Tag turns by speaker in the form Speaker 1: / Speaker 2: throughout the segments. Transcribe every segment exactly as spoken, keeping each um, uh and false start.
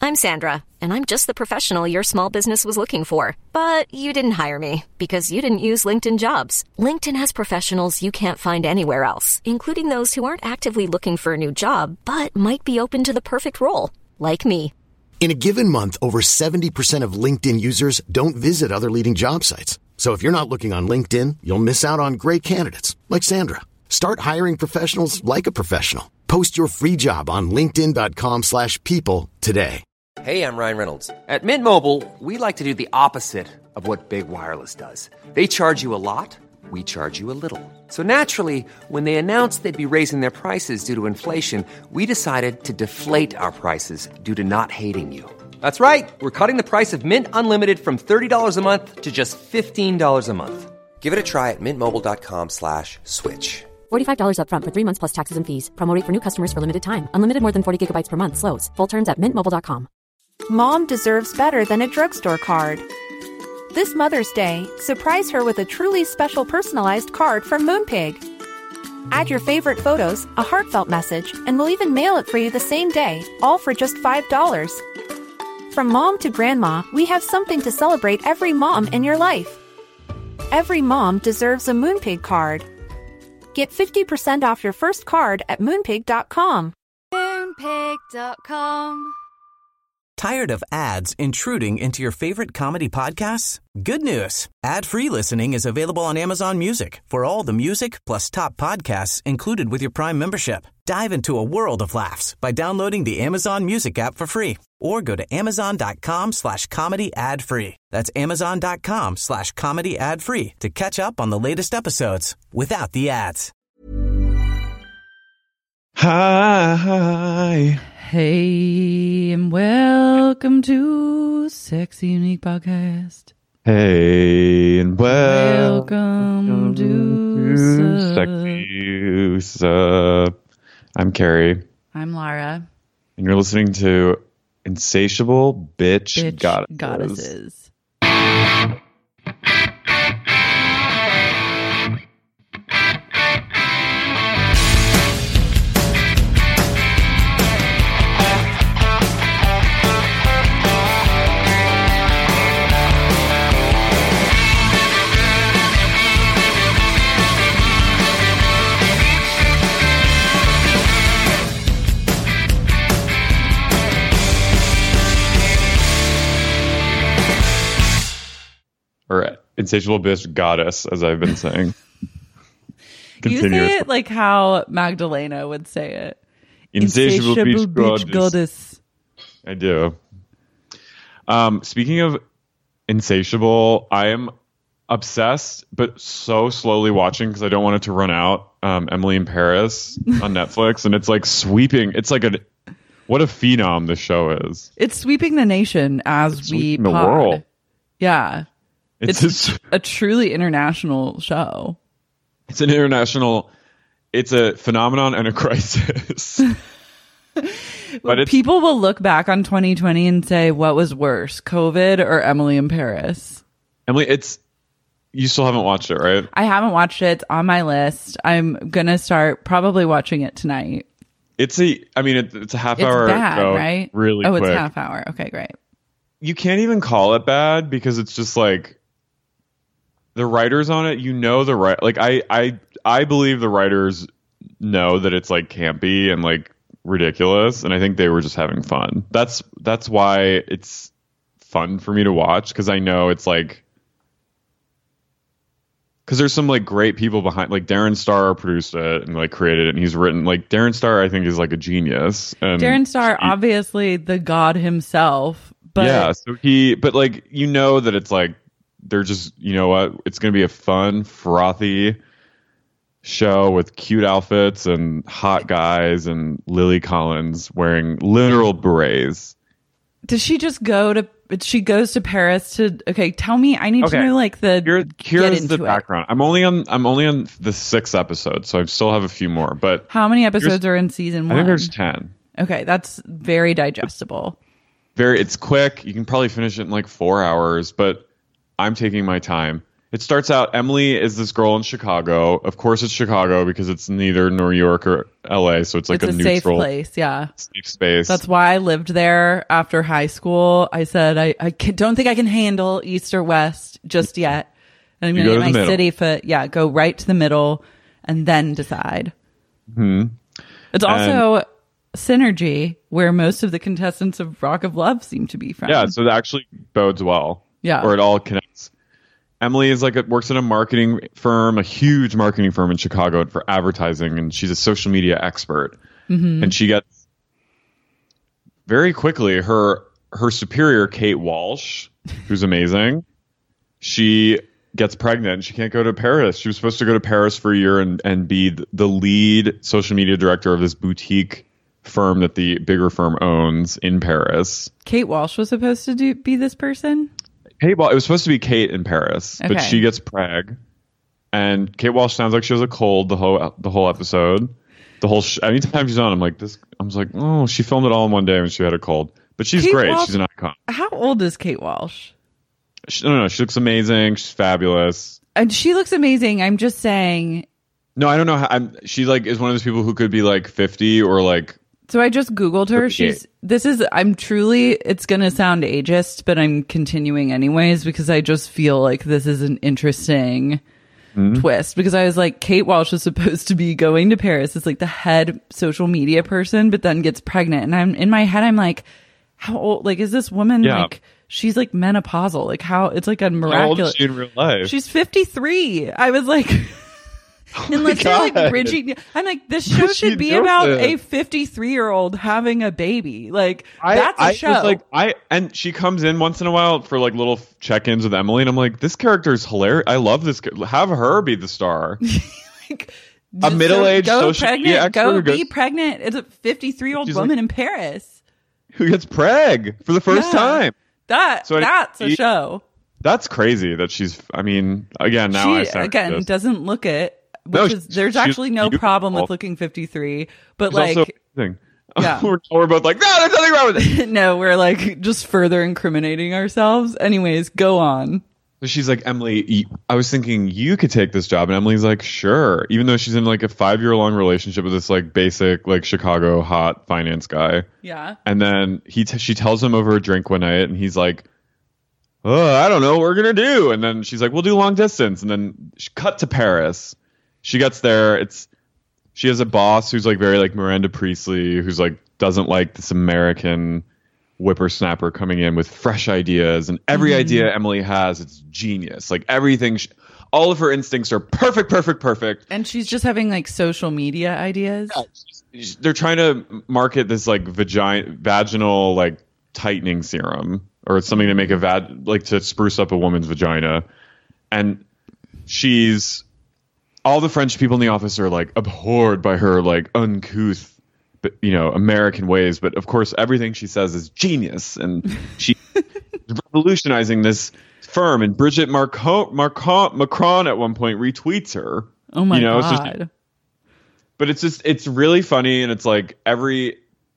Speaker 1: I'm Sandra, and I'm just the professional your small business was looking for. But you didn't hire me because you didn't use LinkedIn Jobs. LinkedIn has professionals you can't find anywhere else, including those who aren't actively looking for a new job, but might be open to the perfect role, like me.
Speaker 2: In a given month, over seventy percent of LinkedIn users don't visit other leading job sites. So if you're not looking on LinkedIn, you'll miss out on great candidates like Sandra. Start hiring professionals like a professional. Post your free job on linkedin.com slash people today.
Speaker 3: Hey, I'm Ryan Reynolds. At Mint Mobile, we like to do the opposite of what Big Wireless does. They charge you a lot, we charge you a little. So naturally, when they announced they'd be raising their prices due to inflation, we decided to deflate our prices due to not hating you. That's right. We're cutting the price of Mint Unlimited from thirty dollars a month to just fifteen dollars a month. Give it a try at mintmobile.com slash switch.
Speaker 4: forty-five dollars up front for three months plus taxes and fees. Promo rate for new customers for limited time. Unlimited more than forty gigabytes per month. Slows full terms at mint mobile dot com.
Speaker 5: Mom deserves better than a drugstore card. This Mother's Day, surprise her with a truly special personalized card from Moonpig. Add your favorite photos, a heartfelt message, and we'll even mail it for you the same day, all for just five dollars. From mom to grandma, we have something to celebrate every mom in your life. Every mom deserves a Moonpig card. Get fifty percent off your first card at moonpig dot com.
Speaker 6: moonpig dot com.
Speaker 7: Tired of ads intruding into your favorite comedy podcasts? Good news. Ad-free listening is available on Amazon Music for all the music plus top podcasts included with your Prime membership. Dive into a world of laughs by downloading the Amazon Music app for free or go to amazon.com slash comedy ad free. That's amazon.com slash comedy ad free to catch up on the latest episodes without the ads.
Speaker 8: Hi.
Speaker 9: Hey, and welcome to Sexy Unique Podcast.
Speaker 8: Hey, and well,
Speaker 9: welcome to
Speaker 8: Sexy Sup. I'm Carrie.
Speaker 9: I'm Lara.
Speaker 8: And you're listening to Insatiable Bitch,
Speaker 9: Bitch
Speaker 8: Goddesses.
Speaker 9: Goddesses.
Speaker 8: Or Insatiable Bitch Goddess, as I've been saying.
Speaker 9: You say it like how Magdalena would say it.
Speaker 8: Insatiable,
Speaker 9: Insatiable
Speaker 8: Beach,
Speaker 9: Beach
Speaker 8: Goddess.
Speaker 9: Goddess.
Speaker 8: I do. Um, speaking of Insatiable, I am obsessed, but so slowly watching because I don't want it to run out. Um, Emily in Paris on Netflix, and it's like sweeping. It's like a what a phenom this show is.
Speaker 9: It's sweeping the nation as
Speaker 8: It's
Speaker 9: we
Speaker 8: sweeping the
Speaker 9: pod.
Speaker 8: world.
Speaker 9: Yeah.
Speaker 8: It's,
Speaker 9: It's
Speaker 8: just,
Speaker 9: a truly international show.
Speaker 8: it's an international. It's a phenomenon and a crisis. But it's,
Speaker 9: People will look back on twenty twenty and say, what was worse, COVID or Emily in Paris?
Speaker 8: Emily, it's you still haven't watched it, right?
Speaker 9: I haven't watched it. It's on my list. I'm going to start probably watching it tonight.
Speaker 8: It's a. I mean, it, it's a half
Speaker 9: It's
Speaker 8: hour.
Speaker 9: bad,
Speaker 8: show,
Speaker 9: right?
Speaker 8: Really
Speaker 9: Oh,
Speaker 8: quick.
Speaker 9: it's half hour. Okay, great.
Speaker 8: You can't even call it bad because it's just like the writers on it. You know the right. Like I, I, I believe the writers know that it's like campy and like ridiculous, and I think they were just having fun. That's that's why it's fun for me to watch because I know it's like because there's some like great people behind. Like Darren Star produced it and like created it, and he's written like Darren Star. I think is like a genius. And
Speaker 9: Darren Star,
Speaker 8: he-
Speaker 9: obviously the god himself. But
Speaker 8: yeah, so he, but like, you know that it's like, they're just, you know what, it's going to be a fun, frothy show with cute outfits and hot guys and Lily Collins wearing literal berets.
Speaker 9: does she just go to, she goes to Paris to, okay, tell me, I need
Speaker 8: Okay.
Speaker 9: to know like the,
Speaker 8: Here,
Speaker 9: get
Speaker 8: here's
Speaker 9: into
Speaker 8: the
Speaker 9: it.
Speaker 8: background. I'm only on, I'm only on the sixth episode, so I still have a few more, but
Speaker 9: How many episodes are in season
Speaker 8: I
Speaker 9: one?
Speaker 8: think there's ten.
Speaker 9: Okay, that's very digestible.
Speaker 8: Very, it's quick. You can probably finish it in like four hours, but I'm taking my time. it starts out, Emily is this girl in Chicago. Of course it's Chicago because it's neither New York or L A, so it's like
Speaker 9: it's
Speaker 8: a,
Speaker 9: a
Speaker 8: neutral
Speaker 9: safe place. Yeah,
Speaker 8: safe space.
Speaker 9: That's why I lived there after high school. I said I, I can, don't think I can handle East or West just yet. And I'm
Speaker 8: You
Speaker 9: going to
Speaker 8: go
Speaker 9: get
Speaker 8: to
Speaker 9: my
Speaker 8: the
Speaker 9: city foot. Yeah, go right to the middle and then decide.
Speaker 8: Hmm.
Speaker 9: It's also Synergy, where most of the contestants of Rock of Love seem to be from.
Speaker 8: Yeah, so that actually bodes well.
Speaker 9: Yeah.
Speaker 8: Or it all connects. Emily is like a, works at a marketing firm, a huge marketing firm in Chicago for advertising, and she's a social media expert.
Speaker 9: Mm-hmm.
Speaker 8: And she gets very quickly her her superior, Kate Walsh, who's amazing. She gets pregnant. She can't go to Paris. She was supposed to go to Paris for a year and, and be the lead social media director of this boutique firm that the bigger firm owns in Paris.
Speaker 9: Kate Walsh was supposed to do, be this person?
Speaker 8: Kate Walsh, it was supposed to be Kate in Paris,
Speaker 9: Okay.
Speaker 8: but she gets preg. And Kate Walsh sounds like she has a cold the whole the whole episode. The whole sh- anytime she's on, I'm like this. I was like, oh, she filmed it all in one day when she had a cold. But she's
Speaker 9: Kate
Speaker 8: great.
Speaker 9: Walsh-
Speaker 8: She's an icon.
Speaker 9: How old is Kate Walsh?
Speaker 8: She, no, no, she looks amazing. She's fabulous.
Speaker 9: And she looks amazing. I'm just saying.
Speaker 8: No, I don't know how. I'm, she like is one of those people who could be like fifty or like.
Speaker 9: So I just Googled her. She's, this is, I'm truly, it's going to sound ageist, but I'm continuing anyways because I just feel like this is an interesting
Speaker 8: Mm-hmm.
Speaker 9: twist because I was like, Kate Walsh is supposed to be going to Paris. It's like the head social media person, but then gets pregnant. And I'm in my head, I'm like, how old, like, is this woman
Speaker 8: Yeah.
Speaker 9: like, she's like menopausal? Like how, it's like a
Speaker 8: How old
Speaker 9: miraculous.
Speaker 8: is she in real life?
Speaker 9: She's fifty-three. I was like, unless you're like
Speaker 8: God.
Speaker 9: bridging, I'm like, this show
Speaker 8: What's she
Speaker 9: should be
Speaker 8: doing?
Speaker 9: about a fifty-three year old having a baby. Like
Speaker 8: I,
Speaker 9: that's a
Speaker 8: I
Speaker 9: show.
Speaker 8: Was like I and she comes in once in a while for like little check-ins with Emily, and I'm like, this character is hilarious. I love this. ca- Have her be the star.
Speaker 9: Like,
Speaker 8: A
Speaker 9: just
Speaker 8: middle-aged
Speaker 9: go
Speaker 8: social
Speaker 9: pregnant,
Speaker 8: media expert
Speaker 9: go
Speaker 8: who
Speaker 9: be
Speaker 8: goes-
Speaker 9: pregnant. It's a fifty-three year old
Speaker 8: She's
Speaker 9: woman
Speaker 8: like-
Speaker 9: in Paris.
Speaker 8: Who gets preg for the first
Speaker 9: Yeah.
Speaker 8: time?
Speaker 9: That
Speaker 8: So I-
Speaker 9: that's a
Speaker 8: she-
Speaker 9: show.
Speaker 8: That's crazy. That she's. I mean, again, now I
Speaker 9: She
Speaker 8: sound
Speaker 9: again
Speaker 8: this.
Speaker 9: doesn't look it. Which
Speaker 8: No,
Speaker 9: is there's
Speaker 8: she's
Speaker 9: actually no
Speaker 8: beautiful.
Speaker 9: problem with looking fifty-three, but
Speaker 8: She's
Speaker 9: like
Speaker 8: also amazing.
Speaker 9: Yeah.
Speaker 8: we're, we're both like, no, there's nothing wrong with it.
Speaker 9: no, we're like just further incriminating ourselves. Anyways, go on.
Speaker 8: So she's like, Emily, y- I was thinking you could take this job, and Emily's like, sure. Even though she's in like a five year long relationship with this like basic like Chicago hot finance guy.
Speaker 9: Yeah.
Speaker 8: And then he t- she tells him over a drink one night, and he's like, oh, I don't know what we're gonna do. And then she's like, we'll do long distance. And then she cut to Paris. She gets there. It's she has a boss who's like very like Miranda Priestley, who's like doesn't like this American whippersnapper coming in with fresh ideas, and every
Speaker 9: Mm-hmm.
Speaker 8: idea Emily has, it's genius. Like everything, she, all of her instincts are perfect, perfect, perfect.
Speaker 9: And she's just having like social media ideas.
Speaker 8: They're trying to market this like vagina, vaginal like tightening serum, or it's something to make a vag like to spruce up a woman's vagina. And she's all the French people in the office are like abhorred by her like uncouth, but you know, American ways. But of course, everything she says is genius, and she's revolutionizing this firm. And Brigitte Marco, Marco, Macron at one point retweets her.
Speaker 9: Oh my
Speaker 8: you know, so she-
Speaker 9: god.
Speaker 8: but it's just it's really funny, and it's like every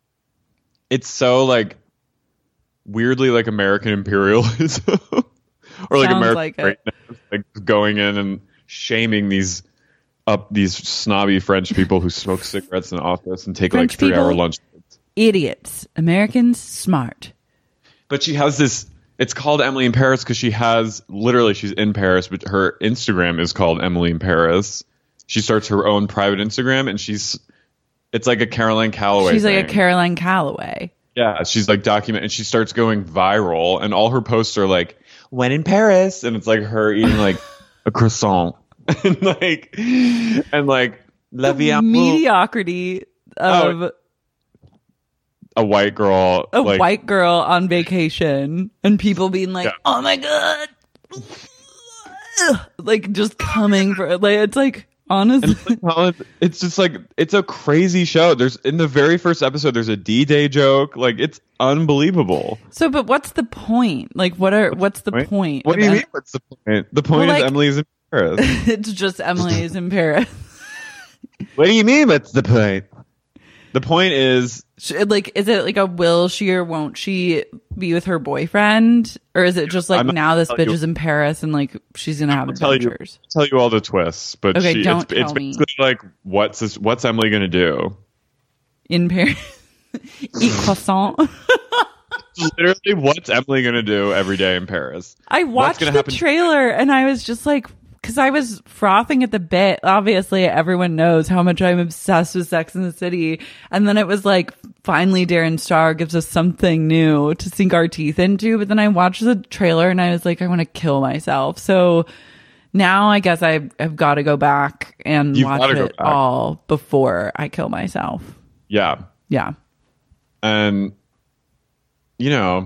Speaker 8: it's so like weirdly like American imperialism or like
Speaker 9: Sounds
Speaker 8: American
Speaker 9: like it.
Speaker 8: greatness, like going in and shaming these up these snobby French people who smoke cigarettes in the office and take
Speaker 9: French
Speaker 8: like three hour
Speaker 9: people?
Speaker 8: lunch.
Speaker 9: Idiots. Americans smart.
Speaker 8: But she has this. It's called Emily in Paris because she has literally she's in Paris, but her Instagram is called Emily in Paris. She starts her own private Instagram, and she's it's like a Caroline Calloway.
Speaker 9: She's like a
Speaker 8: thing.
Speaker 9: Caroline Calloway.
Speaker 8: Yeah, she's like document, and she starts going viral, and all her posts are like "when in Paris," and it's like her eating like a croissant, and like and like la vie en amour.
Speaker 9: Mediocrity of
Speaker 8: Oh, a white girl,
Speaker 9: a
Speaker 8: like,
Speaker 9: white girl on vacation and people being like,
Speaker 8: Yeah.
Speaker 9: "Oh my god." Like just coming for like it's like honestly
Speaker 8: It's just like it's a crazy show. There's in the very first episode, there's a D-Day joke. Like it's unbelievable.
Speaker 9: So but what's the point? Like what are what's the point?
Speaker 8: What
Speaker 9: of
Speaker 8: do you
Speaker 9: Em-
Speaker 8: mean? What's the point? The point
Speaker 9: Well,
Speaker 8: is
Speaker 9: like-
Speaker 8: Emily's in Paris.
Speaker 9: It's just Emily's in Paris.
Speaker 8: What do you mean? What's the point? The point is
Speaker 9: Sh- Like, is it like a will she or won't she be with her boyfriend, or is it just like
Speaker 8: I'm not
Speaker 9: now this
Speaker 8: gonna tell
Speaker 9: bitch
Speaker 8: you-
Speaker 9: is in Paris and like she's gonna have
Speaker 8: I'll tell you,
Speaker 9: adventures?
Speaker 8: tell you all the twists, but
Speaker 9: Okay,
Speaker 8: she,
Speaker 9: don't
Speaker 8: it's, it's
Speaker 9: tell me.
Speaker 8: basically like what's this, what's Emily gonna do?
Speaker 9: In Paris, eat croissant.
Speaker 8: Literally, what's Emily gonna do every day in Paris?
Speaker 9: I
Speaker 8: What's
Speaker 9: watched
Speaker 8: gonna
Speaker 9: the
Speaker 8: happen-
Speaker 9: trailer and I was just like, because I was frothing at the bit. Obviously, everyone knows how much I'm obsessed with Sex and the City. And then it was like, finally, Darren Star gives us something new to sink our teeth into. But then I watched the trailer and I was like, I want to kill myself. So now I guess I, I've got to go back and
Speaker 8: You've
Speaker 9: watch
Speaker 8: gotta go
Speaker 9: it
Speaker 8: back.
Speaker 9: all before I kill myself.
Speaker 8: Yeah,
Speaker 9: Yeah.
Speaker 8: and you know,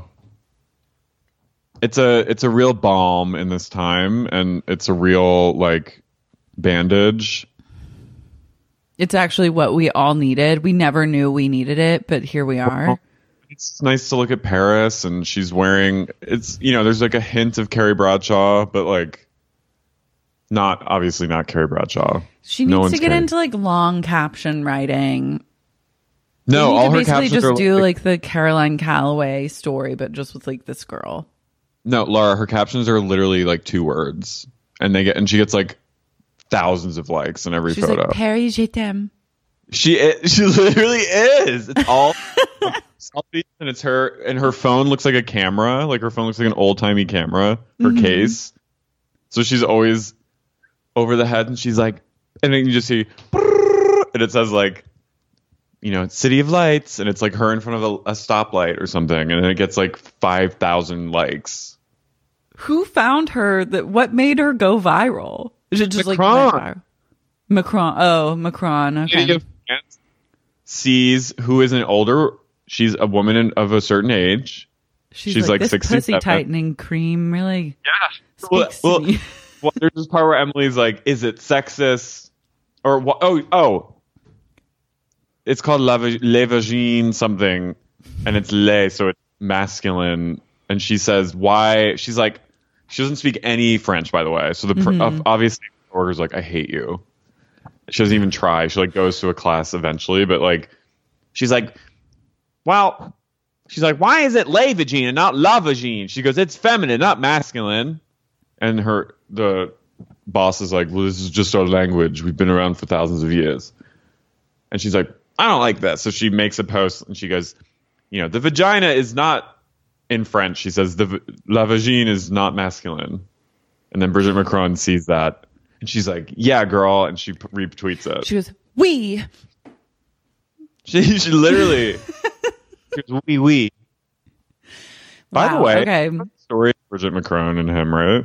Speaker 8: it's a it's a real balm in this time, and it's a real like bandage.
Speaker 9: It's actually what we all needed. We never knew we needed it, but here we are.
Speaker 8: It's nice to look at Paris, and she's wearing. It's you know, there's like a hint of Carrie Bradshaw, but like, not obviously not Carrie Bradshaw.
Speaker 9: She
Speaker 8: No
Speaker 9: needs
Speaker 8: one's
Speaker 9: to get
Speaker 8: Carrie.
Speaker 9: into like long caption writing.
Speaker 8: No,
Speaker 9: They need
Speaker 8: all
Speaker 9: to
Speaker 8: her
Speaker 9: basically
Speaker 8: captions
Speaker 9: just
Speaker 8: are
Speaker 9: do
Speaker 8: like,
Speaker 9: like the Caroline Calloway story, but just with like this girl.
Speaker 8: no, Laura. Her captions are literally like two words, and they get and she gets like thousands of likes in every
Speaker 9: She's
Speaker 8: photo.
Speaker 9: like, Paris, je t'aime.
Speaker 8: She i- she literally is. It's all selfies, and it's her. And her phone looks like a camera. Like her phone looks like an old timey camera. Her
Speaker 9: Mhm.
Speaker 8: case. So she's always over the head, and she's like, and then you just see, and it says like, you know, City of Lights, and it's like her in front of a, a stoplight or something, and then it gets like five thousand likes.
Speaker 9: Who found her? That what made her go viral? Is it just
Speaker 8: Macron.
Speaker 9: like went viral? Macron? Oh, Macron. Okay.
Speaker 8: City of France sees who is an older. She's a woman in, of a certain age.
Speaker 9: She's,
Speaker 8: she's
Speaker 9: like,
Speaker 8: like
Speaker 9: this
Speaker 8: sixty-seven.
Speaker 9: pussy tightening cream really
Speaker 8: Yeah. Well,
Speaker 9: speaks
Speaker 8: well,
Speaker 9: to me.
Speaker 8: well, there's this part where Emily's like, "Is it sexist?" Or wha- oh oh, it's called la, va- le vagine something, and it's le, so it's masculine. And she says, "Why?" She's like, she doesn't speak any French, by the way. So the pr-
Speaker 9: Mhm.
Speaker 8: obviously the order's like, "I hate you." She doesn't even try. She like goes to a class eventually, but like, she's like, "Well." She's like, why is it le vagine and not la vagine? She goes, it's feminine, not masculine. And her the boss is like, well, this is just our language. We've been around for thousands of years. And she's like, I don't like that. So she makes a post and she goes, you know, the vagina is not in French. She says, the v- la vagine is not masculine. And then Brigitte Macron sees that. And she's like, yeah, girl. And she p- retweets it.
Speaker 9: She goes, we.
Speaker 8: She, she literally... Wee wee. By the
Speaker 9: Wow,
Speaker 8: way,
Speaker 9: okay.
Speaker 8: story of Brigitte Macron and him, right?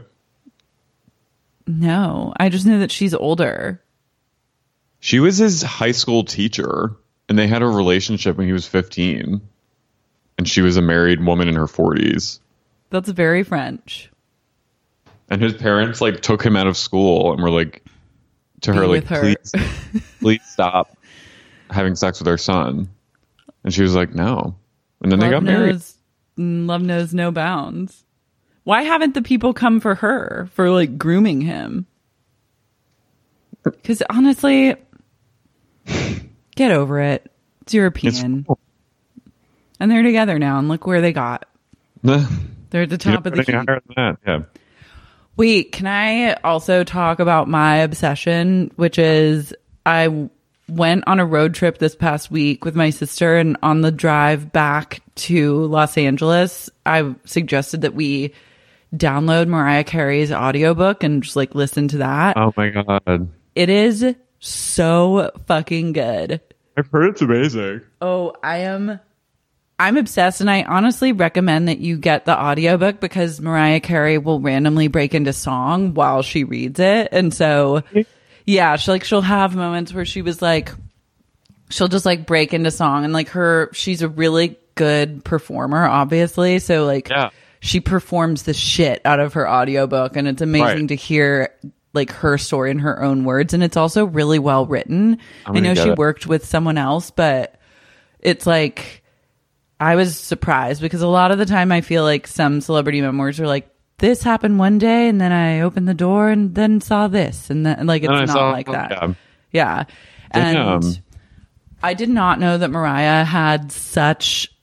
Speaker 9: No, I just knew that she's older.
Speaker 8: She was his high school teacher, and they had a relationship when he was fifteen, and she was a married woman in her forties.
Speaker 9: That's very French.
Speaker 8: And his parents like took him out of school and were like to
Speaker 9: Be
Speaker 8: her like,
Speaker 9: with her.
Speaker 8: please, please stop having sex with our son. And she was like, no. And then they got married.
Speaker 9: knows, love knows no bounds. Why haven't the people come for her for like grooming him? Because honestly, get over it. It's European.
Speaker 8: It's-
Speaker 9: And they're together now, and look where they got. They're at the top of the
Speaker 8: Anything
Speaker 9: heap.
Speaker 8: higher than that, yeah.
Speaker 9: Wait, can I also talk about my obsession, which is I went on a road trip this past week with my sister, and on the drive back to Los Angeles, I suggested that we download Mariah Carey's audiobook and just like listen to that.
Speaker 8: Oh my God.
Speaker 9: It is so fucking good.
Speaker 8: I've heard it's amazing.
Speaker 9: Oh, I am I'm obsessed, and I honestly recommend that you get the audiobook because Mariah Carey will randomly break into song while she reads it. And so yeah, she like she'll have moments where she was like she'll just like break into song, and like her she's a really good performer, obviously. So like
Speaker 8: Yeah.
Speaker 9: she performs the shit out of her audiobook, and it's amazing
Speaker 8: Right.
Speaker 9: to hear like her story in her own words, and it's also really well written.
Speaker 8: I'm
Speaker 9: I
Speaker 8: gonna
Speaker 9: know
Speaker 8: get
Speaker 9: she
Speaker 8: it.
Speaker 9: worked with someone else, but it's like I was surprised because a lot of the time I feel like some celebrity memoirs are like, this happened one day and then I opened the door and then saw this, and then like it's
Speaker 8: And I
Speaker 9: not
Speaker 8: saw-
Speaker 9: like that.
Speaker 8: yeah.
Speaker 9: Yeah.
Speaker 8: Damn.
Speaker 9: And I did not know that Mariah had such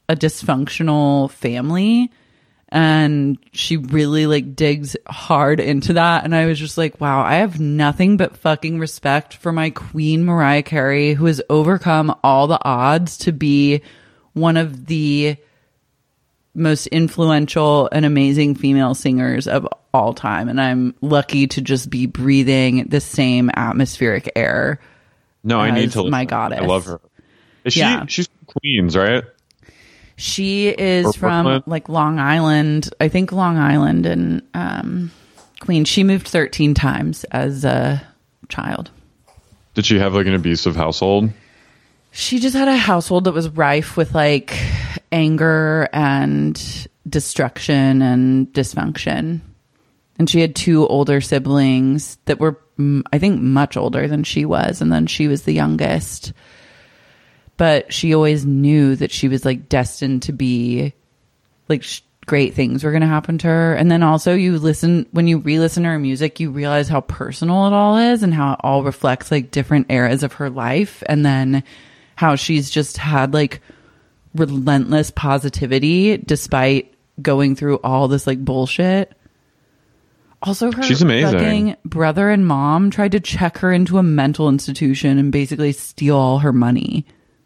Speaker 9: a dysfunctional family, and she really like digs hard into that. And I was just like, wow, I have nothing but fucking respect for my queen Mariah Carey, who has overcome all the odds to be one of the most influential and amazing female singers of all time. And I'm lucky to just be breathing the same atmospheric air.
Speaker 8: No, I need to
Speaker 9: my goddess.
Speaker 8: I love her. Is she
Speaker 9: Yeah.
Speaker 8: she's from Queens, right?
Speaker 9: She is
Speaker 8: Or
Speaker 9: from
Speaker 8: Brooklyn?
Speaker 9: like Long Island, I think Long Island and um, Queens. She moved thirteen times as a child.
Speaker 8: Did she have like an abusive household?
Speaker 9: She just had a household that was rife with like anger and destruction and dysfunction. And she had two older siblings that were, mm, I think, much older than she was. And then she was the youngest. But she always knew that she was like destined to be like sh- great things were going to happen to her. And then also you listen, when you re-listen to her music, you realize how personal it all is and how it all reflects like different eras of her life. And then how she's just had like relentless positivity despite going through all this like bullshit. Also, her
Speaker 8: She's amazing.
Speaker 9: fucking brother and mom tried to check her into a mental institution and basically steal all her money.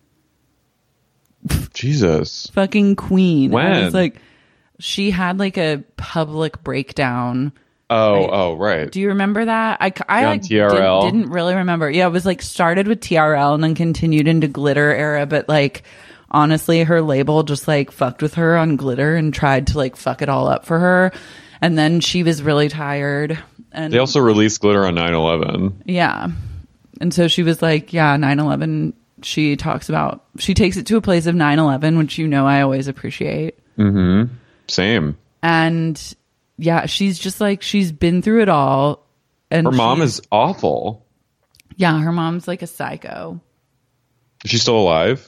Speaker 8: Jesus.
Speaker 9: Fucking queen.
Speaker 8: When?
Speaker 9: I was like, she had like a public breakdown.
Speaker 8: Oh,
Speaker 9: Right.
Speaker 8: oh, right.
Speaker 9: Do you remember that? I, I
Speaker 8: Yeah, on
Speaker 9: like,
Speaker 8: T R L.
Speaker 9: Didn't, didn't really remember. Yeah, it was like started with T R L and then continued into Glitter era. But like, honestly, her label just like fucked with her on Glitter and tried to like fuck it all up for her. And then she was really tired. And
Speaker 8: They also released Glitter on nine eleven.
Speaker 9: yeah. And so she was like, yeah, nine eleven. She talks about, she takes it to a place of nine eleven, which you know I always appreciate.
Speaker 8: Mm-hmm. Same.
Speaker 9: And yeah, she's just like, she's been through it all. And
Speaker 8: Her mom
Speaker 9: she's-
Speaker 8: is awful.
Speaker 9: Yeah, her mom's like a psycho.
Speaker 8: Is she still alive?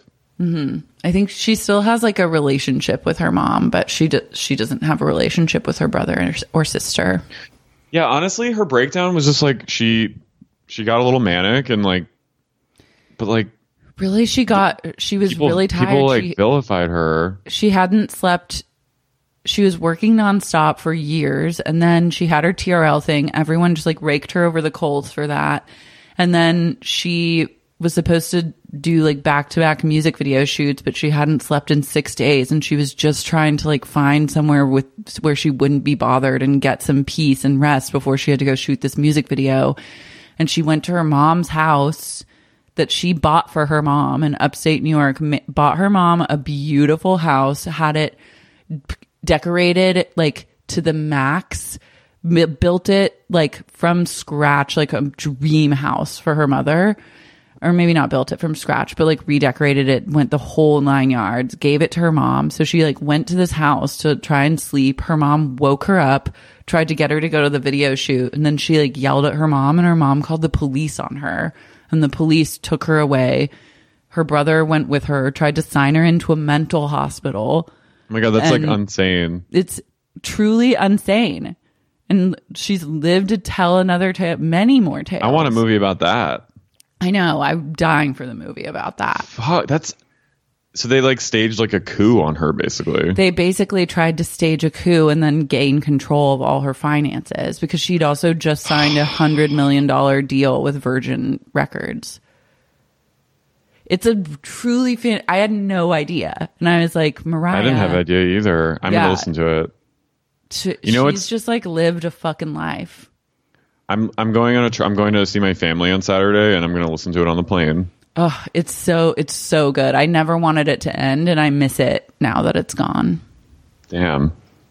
Speaker 9: I think she still has like a relationship with her mom, but she do- she doesn't have a relationship with her brother or, or sister.
Speaker 8: Yeah, honestly, her breakdown was just like she she got a little manic and like, but like
Speaker 9: Really, she got, she was
Speaker 8: people,
Speaker 9: really tired.
Speaker 8: people like
Speaker 9: she,
Speaker 8: vilified her.
Speaker 9: she hadn't slept. She was working nonstop for years, and then she had her T R L thing. Everyone just like raked her over the coals for that. And then she was supposed to do like back-to-back music video shoots, but she hadn't slept in six days, and she was just trying to like find somewhere with where she wouldn't be bothered and get some peace and rest before she had to go shoot this music video. And she went to her mom's house that she bought for her mom in upstate New York, ma- bought her mom a beautiful house, had it p- decorated like to the max, m- built it like from scratch, like a dream house for her mother. Or maybe not built it from scratch, but like redecorated it, went the whole nine yards, gave it to her mom. So she like went to this house to try and sleep. Her mom woke her up, tried to get her to go to the video shoot. And then she like yelled at her mom, and her mom called the police on her, and the police took her away. Her brother went with her, tried to sign her into a mental hospital.
Speaker 8: Oh my God, that's
Speaker 9: And
Speaker 8: like insane.
Speaker 9: It's truly insane. And she's lived to tell another tale, many more tales.
Speaker 8: I want a movie about that.
Speaker 9: I know. I'm dying for the movie about that.
Speaker 8: Fuck, that's so they like staged like a coup on her basically.
Speaker 9: They basically tried to stage a coup and then gain control of all her finances because she'd also just signed a hundred million dollar deal with Virgin Records. It's a truly fan- I had no idea, and I was like, Mariah.
Speaker 8: I didn't have idea either. I'm
Speaker 9: Yeah.
Speaker 8: gonna listen to it.
Speaker 9: She,
Speaker 8: You know,
Speaker 9: she's
Speaker 8: it's-
Speaker 9: just like lived a fucking life.
Speaker 8: I'm I'm going on a tr- I'm going to see my family on Saturday, and I'm gonna listen to it on the plane.
Speaker 9: Oh, it's so it's so good. I never wanted it to end, and I miss it now that it's gone.
Speaker 8: Damn.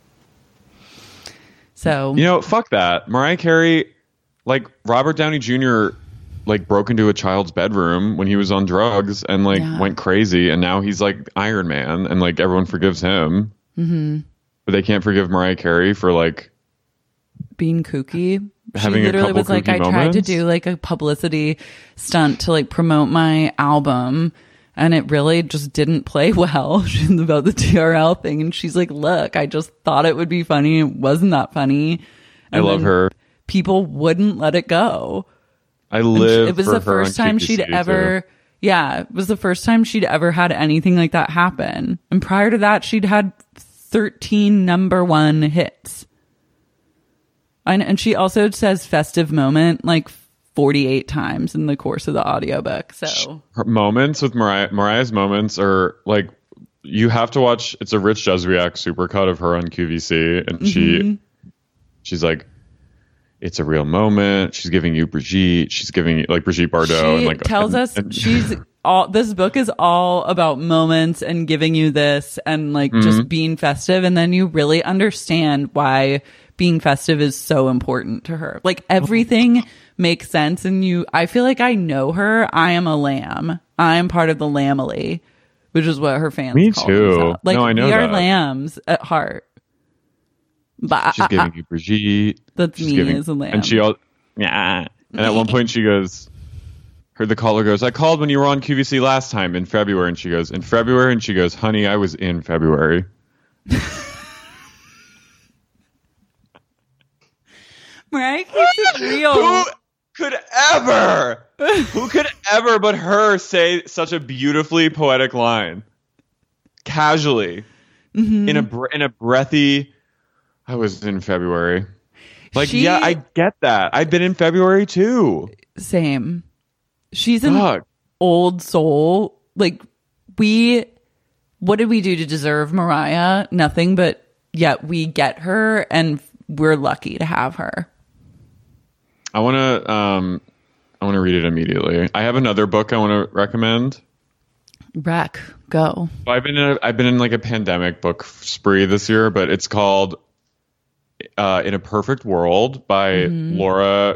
Speaker 9: So
Speaker 8: You know, fuck that. Mariah Carey, like Robert Downey Junior, like broke into a child's bedroom when he was on drugs and like
Speaker 9: Yeah.
Speaker 8: went crazy, and now he's like Iron Man, and like everyone forgives him. Mm-hmm. But they can't forgive Mariah Carey for like
Speaker 9: being kooky.
Speaker 8: Having
Speaker 9: She
Speaker 8: a
Speaker 9: literally
Speaker 8: couple
Speaker 9: was like,
Speaker 8: kooky
Speaker 9: I tried to
Speaker 8: moments?
Speaker 9: do like a publicity stunt to like promote my album, and it really just didn't play well. She's about the T R L thing, and she's like, look, I just thought it would be funny. It wasn't that funny.
Speaker 8: I
Speaker 9: And
Speaker 8: love
Speaker 9: then
Speaker 8: her.
Speaker 9: People wouldn't let it go.
Speaker 8: I
Speaker 9: And
Speaker 8: live
Speaker 9: it was
Speaker 8: for
Speaker 9: the
Speaker 8: her
Speaker 9: first
Speaker 8: on
Speaker 9: time
Speaker 8: Q P C
Speaker 9: she'd
Speaker 8: too.
Speaker 9: ever, Yeah, it was the first time she'd ever had anything like that happen. And prior to that, she'd had thirteen number one hits. And, and she also says festive moment like forty-eight times in the course of the audiobook. So
Speaker 8: her moments with Mariah, Mariah's moments are like, you have to watch. It's a Rich Juzwiak supercut of her on Q V C, and mm-hmm. she she's like, it's a real moment. She's giving you Brigitte. She's giving you like Brigitte Bardot.
Speaker 9: She
Speaker 8: and like
Speaker 9: tells
Speaker 8: and,
Speaker 9: us
Speaker 8: and,
Speaker 9: she's all. This book is all about moments and giving you this and like mm-hmm. just being festive, and then you really understand why being festive is so important to her. Like everything makes sense, and you. I feel like I know her. I am a lamb. I am part of the Lamely, which is what her fans
Speaker 8: Me
Speaker 9: call
Speaker 8: too.
Speaker 9: themselves. Like
Speaker 8: no, I know
Speaker 9: we are
Speaker 8: that.
Speaker 9: lambs at heart. But
Speaker 8: she's
Speaker 9: I,
Speaker 8: giving
Speaker 9: I,
Speaker 8: you Brigitte.
Speaker 9: That's
Speaker 8: she's
Speaker 9: me
Speaker 8: giving,
Speaker 9: as a lamb.
Speaker 8: And she all yeah. And at one point she goes, her the caller goes, I called when you were on Q V C last time in February, and she goes, in February, and she goes, honey, I was in February.
Speaker 9: Mariah keeps it real.
Speaker 8: Who could ever, who could ever but her say such a beautifully poetic line? Casually. Mm-hmm. In a in a breathy, I was in February. Like, she, yeah, I get that. I've been in February too.
Speaker 9: Same. She's an
Speaker 8: Fuck.
Speaker 9: old soul. Like, we, what did we do to deserve Mariah? Nothing, but yet we get her, and we're lucky to have her.
Speaker 8: I want to, um, I want to read it immediately. I have another book I want to recommend.
Speaker 9: Rec, go.
Speaker 8: I've been in a, I've been in like a pandemic book spree this year, but it's called uh, "In a Perfect World" by mm-hmm. Laura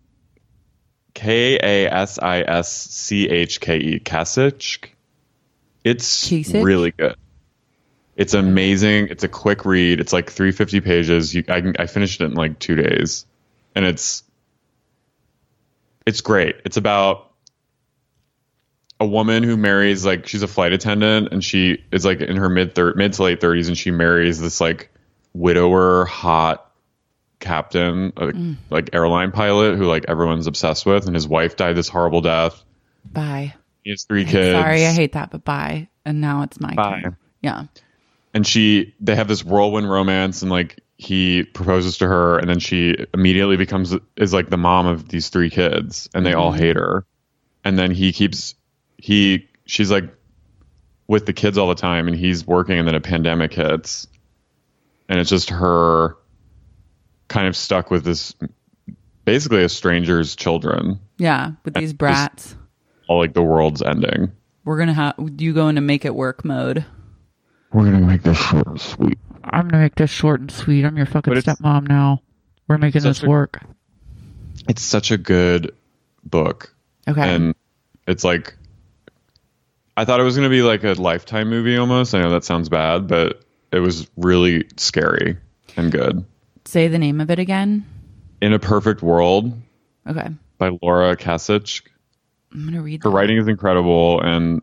Speaker 8: K A S I S C H K E Kasich. It's Kasich? really good. It's amazing. It's a quick read. It's like three hundred fifty pages. You, I I finished it in like two days, and it's it's great. It's about a woman who marries, like, she's a flight attendant, and she is like in her mid thir- mid to late thirties, and she marries this like widower, hot captain, like, mm. like airline pilot who like everyone's obsessed with, and his wife died this horrible death.
Speaker 9: Bye.
Speaker 8: He has three kids.
Speaker 9: Sorry, I hate that, but bye. And now it's my
Speaker 8: bye.
Speaker 9: turn. Yeah.
Speaker 8: And she, they have this whirlwind romance, and like he proposes to her, and then she immediately becomes is like the mom of these three kids, and they mm-hmm. all hate her, and then he keeps. He, she's like with the kids all the time, and he's working, and then a pandemic hits, and it's just her kind of stuck with this, basically a stranger's children.
Speaker 9: Yeah, with these brats.
Speaker 8: All like the world's ending.
Speaker 9: We're gonna have you go into make it work mode.
Speaker 8: We're gonna make this short and sweet.
Speaker 9: I'm gonna make this short and sweet. I'm your fucking stepmom now. We're making this a, work.
Speaker 8: It's such a good book.
Speaker 9: Okay.
Speaker 8: And it's like, I thought it was going to be like a Lifetime movie almost. I know that sounds bad, but it was really scary and good.
Speaker 9: Say the name of it again.
Speaker 8: In a Perfect World.
Speaker 9: Okay.
Speaker 8: By Laura Kasich.
Speaker 9: I'm going to read
Speaker 8: Her
Speaker 9: that.
Speaker 8: writing is incredible, and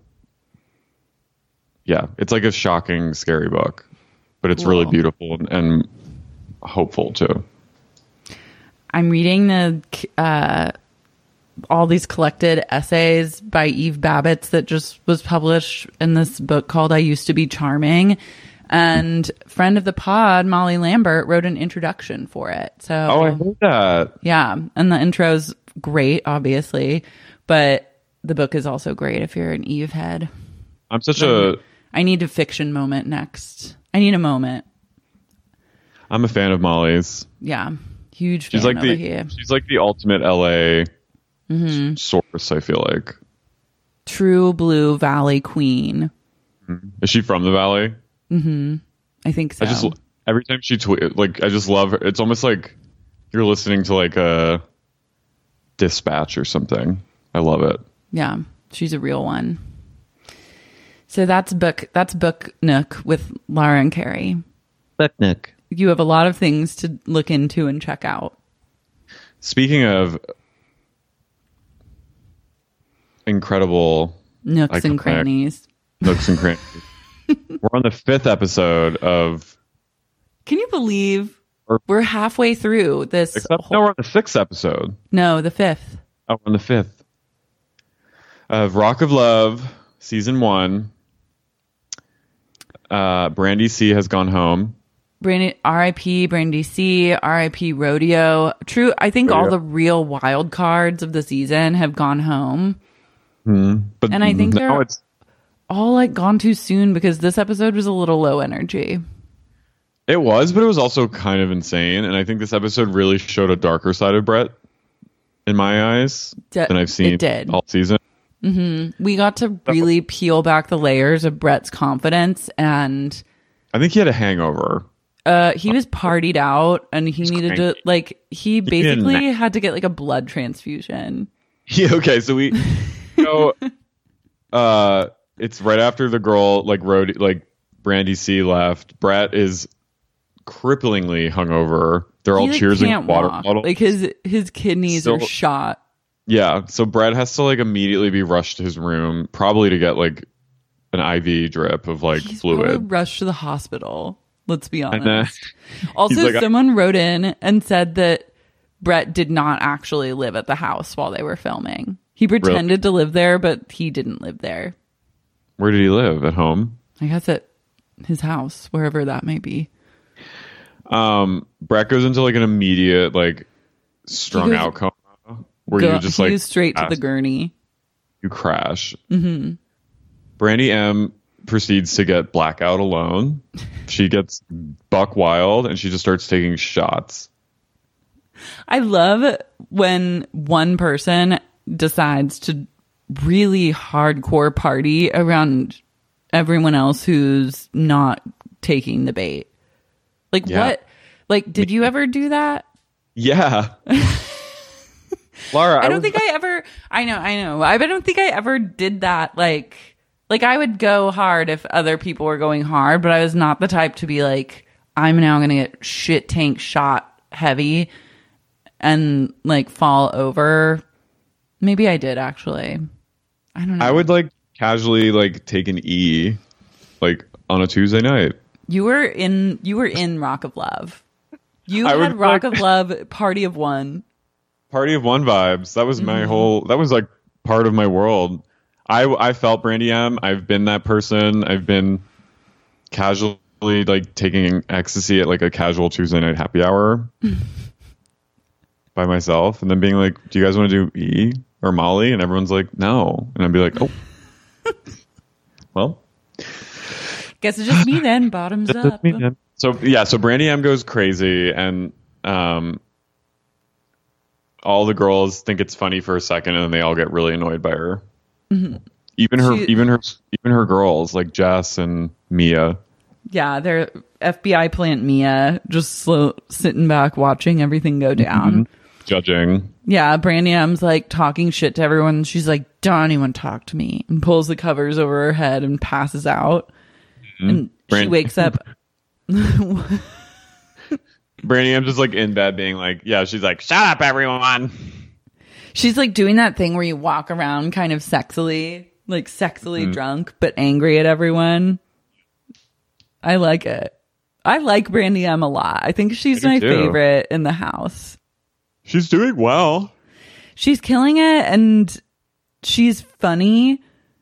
Speaker 8: yeah, it's like a shocking, scary book, but it's cool. really beautiful and, and hopeful too.
Speaker 9: I'm reading the uh, all these collected essays by Eve Babbitt that just was published in this book called I Used to Be Charming. And friend of the pod, Molly Lambert, wrote an introduction for it. So,
Speaker 8: oh, I heard that.
Speaker 9: Yeah. And the intro's great, obviously. But the book is also great if you're an Eve head.
Speaker 8: I'm such
Speaker 9: but
Speaker 8: a...
Speaker 9: I need a fiction moment next. I need a moment.
Speaker 8: I'm a fan of Molly's.
Speaker 9: Yeah. Huge fan
Speaker 8: she's like
Speaker 9: over
Speaker 8: the,
Speaker 9: here.
Speaker 8: She's like the ultimate L A
Speaker 9: mm-hmm.
Speaker 8: source, I feel like.
Speaker 9: True Blue Valley Queen.
Speaker 8: Is she from the Valley?
Speaker 9: Mm-hmm. I think so.
Speaker 8: I just every time she tweet, like I just love her. It's almost like you're listening to like a Dispatch or something. I love it.
Speaker 9: Yeah, she's a real one. So that's book. That's Book Nook with Lara and Carrie.
Speaker 8: Book Nook.
Speaker 9: You have a lot of things to look into and check out.
Speaker 8: Speaking of incredible
Speaker 9: nooks
Speaker 8: iconic,
Speaker 9: and crannies,
Speaker 8: nooks and crannies. We're on the fifth episode of.
Speaker 9: Can you believe or, we're halfway through this?
Speaker 8: Except,
Speaker 9: whole...
Speaker 8: No, we're on the sixth episode.
Speaker 9: No, the fifth.
Speaker 8: Oh, we're on the fifth. of Rock of Love, season one. Uh, Brandy C has gone home.
Speaker 9: Brandy, R I P Brandy C, R I P Rodeo. True, I think
Speaker 8: Rodeo.
Speaker 9: all the real wild cards of the season have gone home.
Speaker 8: Hmm. But
Speaker 9: And I think
Speaker 8: now
Speaker 9: they're
Speaker 8: it's
Speaker 9: all like gone too soon because this episode was a little low energy.
Speaker 8: it was, but it was also kind of insane. And I think this episode really showed a darker side of Brett in my eyes
Speaker 9: D-
Speaker 8: than I've seen
Speaker 9: it did.
Speaker 8: all season.
Speaker 9: We got to really peel back the layers of Brett's confidence, and
Speaker 8: I think he had a hangover.
Speaker 9: uh, he was partied out, and he needed to
Speaker 8: cranky.
Speaker 9: like he
Speaker 8: needed a
Speaker 9: basically
Speaker 8: nap.
Speaker 9: had to get like a blood transfusion.
Speaker 8: Yeah, okay, so we so uh it's right after the girl like road like Brandy C left. Brett is cripplingly hungover. They're all
Speaker 9: He like,
Speaker 8: cheersing
Speaker 9: can't
Speaker 8: water
Speaker 9: walk.
Speaker 8: bottles.
Speaker 9: Like his his kidneys
Speaker 8: So-
Speaker 9: are shot.
Speaker 8: Yeah, so Brett has to like immediately be rushed to his room, probably to get like an I V drip of like
Speaker 9: He's
Speaker 8: fluid.
Speaker 9: probably rushed to the hospital. Let's be honest.
Speaker 8: then
Speaker 9: Also,
Speaker 8: he's like,
Speaker 9: someone wrote in and said that Brett did not actually live at the house while they were filming. He pretended to live there, but he didn't live there.
Speaker 8: Where did he live? At home?
Speaker 9: I guess at his house, wherever that may be.
Speaker 8: Um, Brett goes into like an immediate like strung
Speaker 9: goes-
Speaker 8: out coma where
Speaker 9: Go,
Speaker 8: you just
Speaker 9: he
Speaker 8: like
Speaker 9: goes straight to the
Speaker 8: crash-
Speaker 9: gurney.
Speaker 8: you crash. Mm-hmm. Brandy M proceeds to get blackout alone. She gets buck wild and she just starts taking shots.
Speaker 9: I love when one person decides to really hardcore party around everyone else who's not taking the bait. Like
Speaker 8: Yeah.
Speaker 9: what? Like, did you ever do that?
Speaker 8: Yeah. Laura,
Speaker 9: I don't
Speaker 8: was-
Speaker 9: think I ever. I know, I know. I don't think I ever did that. Like, like I would go hard if other people were going hard, but I was not the type to be like, I'm now gonna get shit tank shot heavy and like fall over. Maybe I did actually. I don't know.
Speaker 8: I would like casually like take an E like on a Tuesday night.
Speaker 9: You were in. You were in Rock of Love. You
Speaker 8: I
Speaker 9: had
Speaker 8: would,
Speaker 9: Rock
Speaker 8: like-
Speaker 9: of Love, Party of One.
Speaker 8: Party of One vibes. That was my
Speaker 9: Mm-hmm.
Speaker 8: whole. That was like part of my world. I I felt Brandy M. I've been that person. I've been casually like taking ecstasy at like a casual Tuesday night happy hour by myself, and then being like, "Do you guys want to do E or Molly?" And everyone's like, "No," and I'd be like, "Oh, well."
Speaker 9: Guess it's just me then. Bottoms up.
Speaker 8: So yeah, so Brandy M goes crazy, and um, all the girls think it's funny for a second, and then they all get really annoyed by her. Mm-hmm. Even her,
Speaker 9: She-
Speaker 8: even her, even her girls like Jess and Mia.
Speaker 9: Yeah, they're F B I plant Mia just slow, sitting back watching everything go down.
Speaker 8: Judging.
Speaker 9: Yeah, Brandy M's like talking shit to everyone. She's like, "Don't anyone talk to me," and pulls the covers over her head and passes out. And she
Speaker 8: Brand-
Speaker 9: wakes up.
Speaker 8: Brandy M just like in bed being like, yeah, she's like, "Shut up, everyone."
Speaker 9: She's like doing that thing where you walk around kind of sexily, like sexily drunk, but angry at everyone. I like it. I like Brandy M a lot. I think she's
Speaker 8: I
Speaker 9: my
Speaker 8: do too.
Speaker 9: favorite in the house.
Speaker 8: She's doing well.
Speaker 9: She's killing it and she's funny.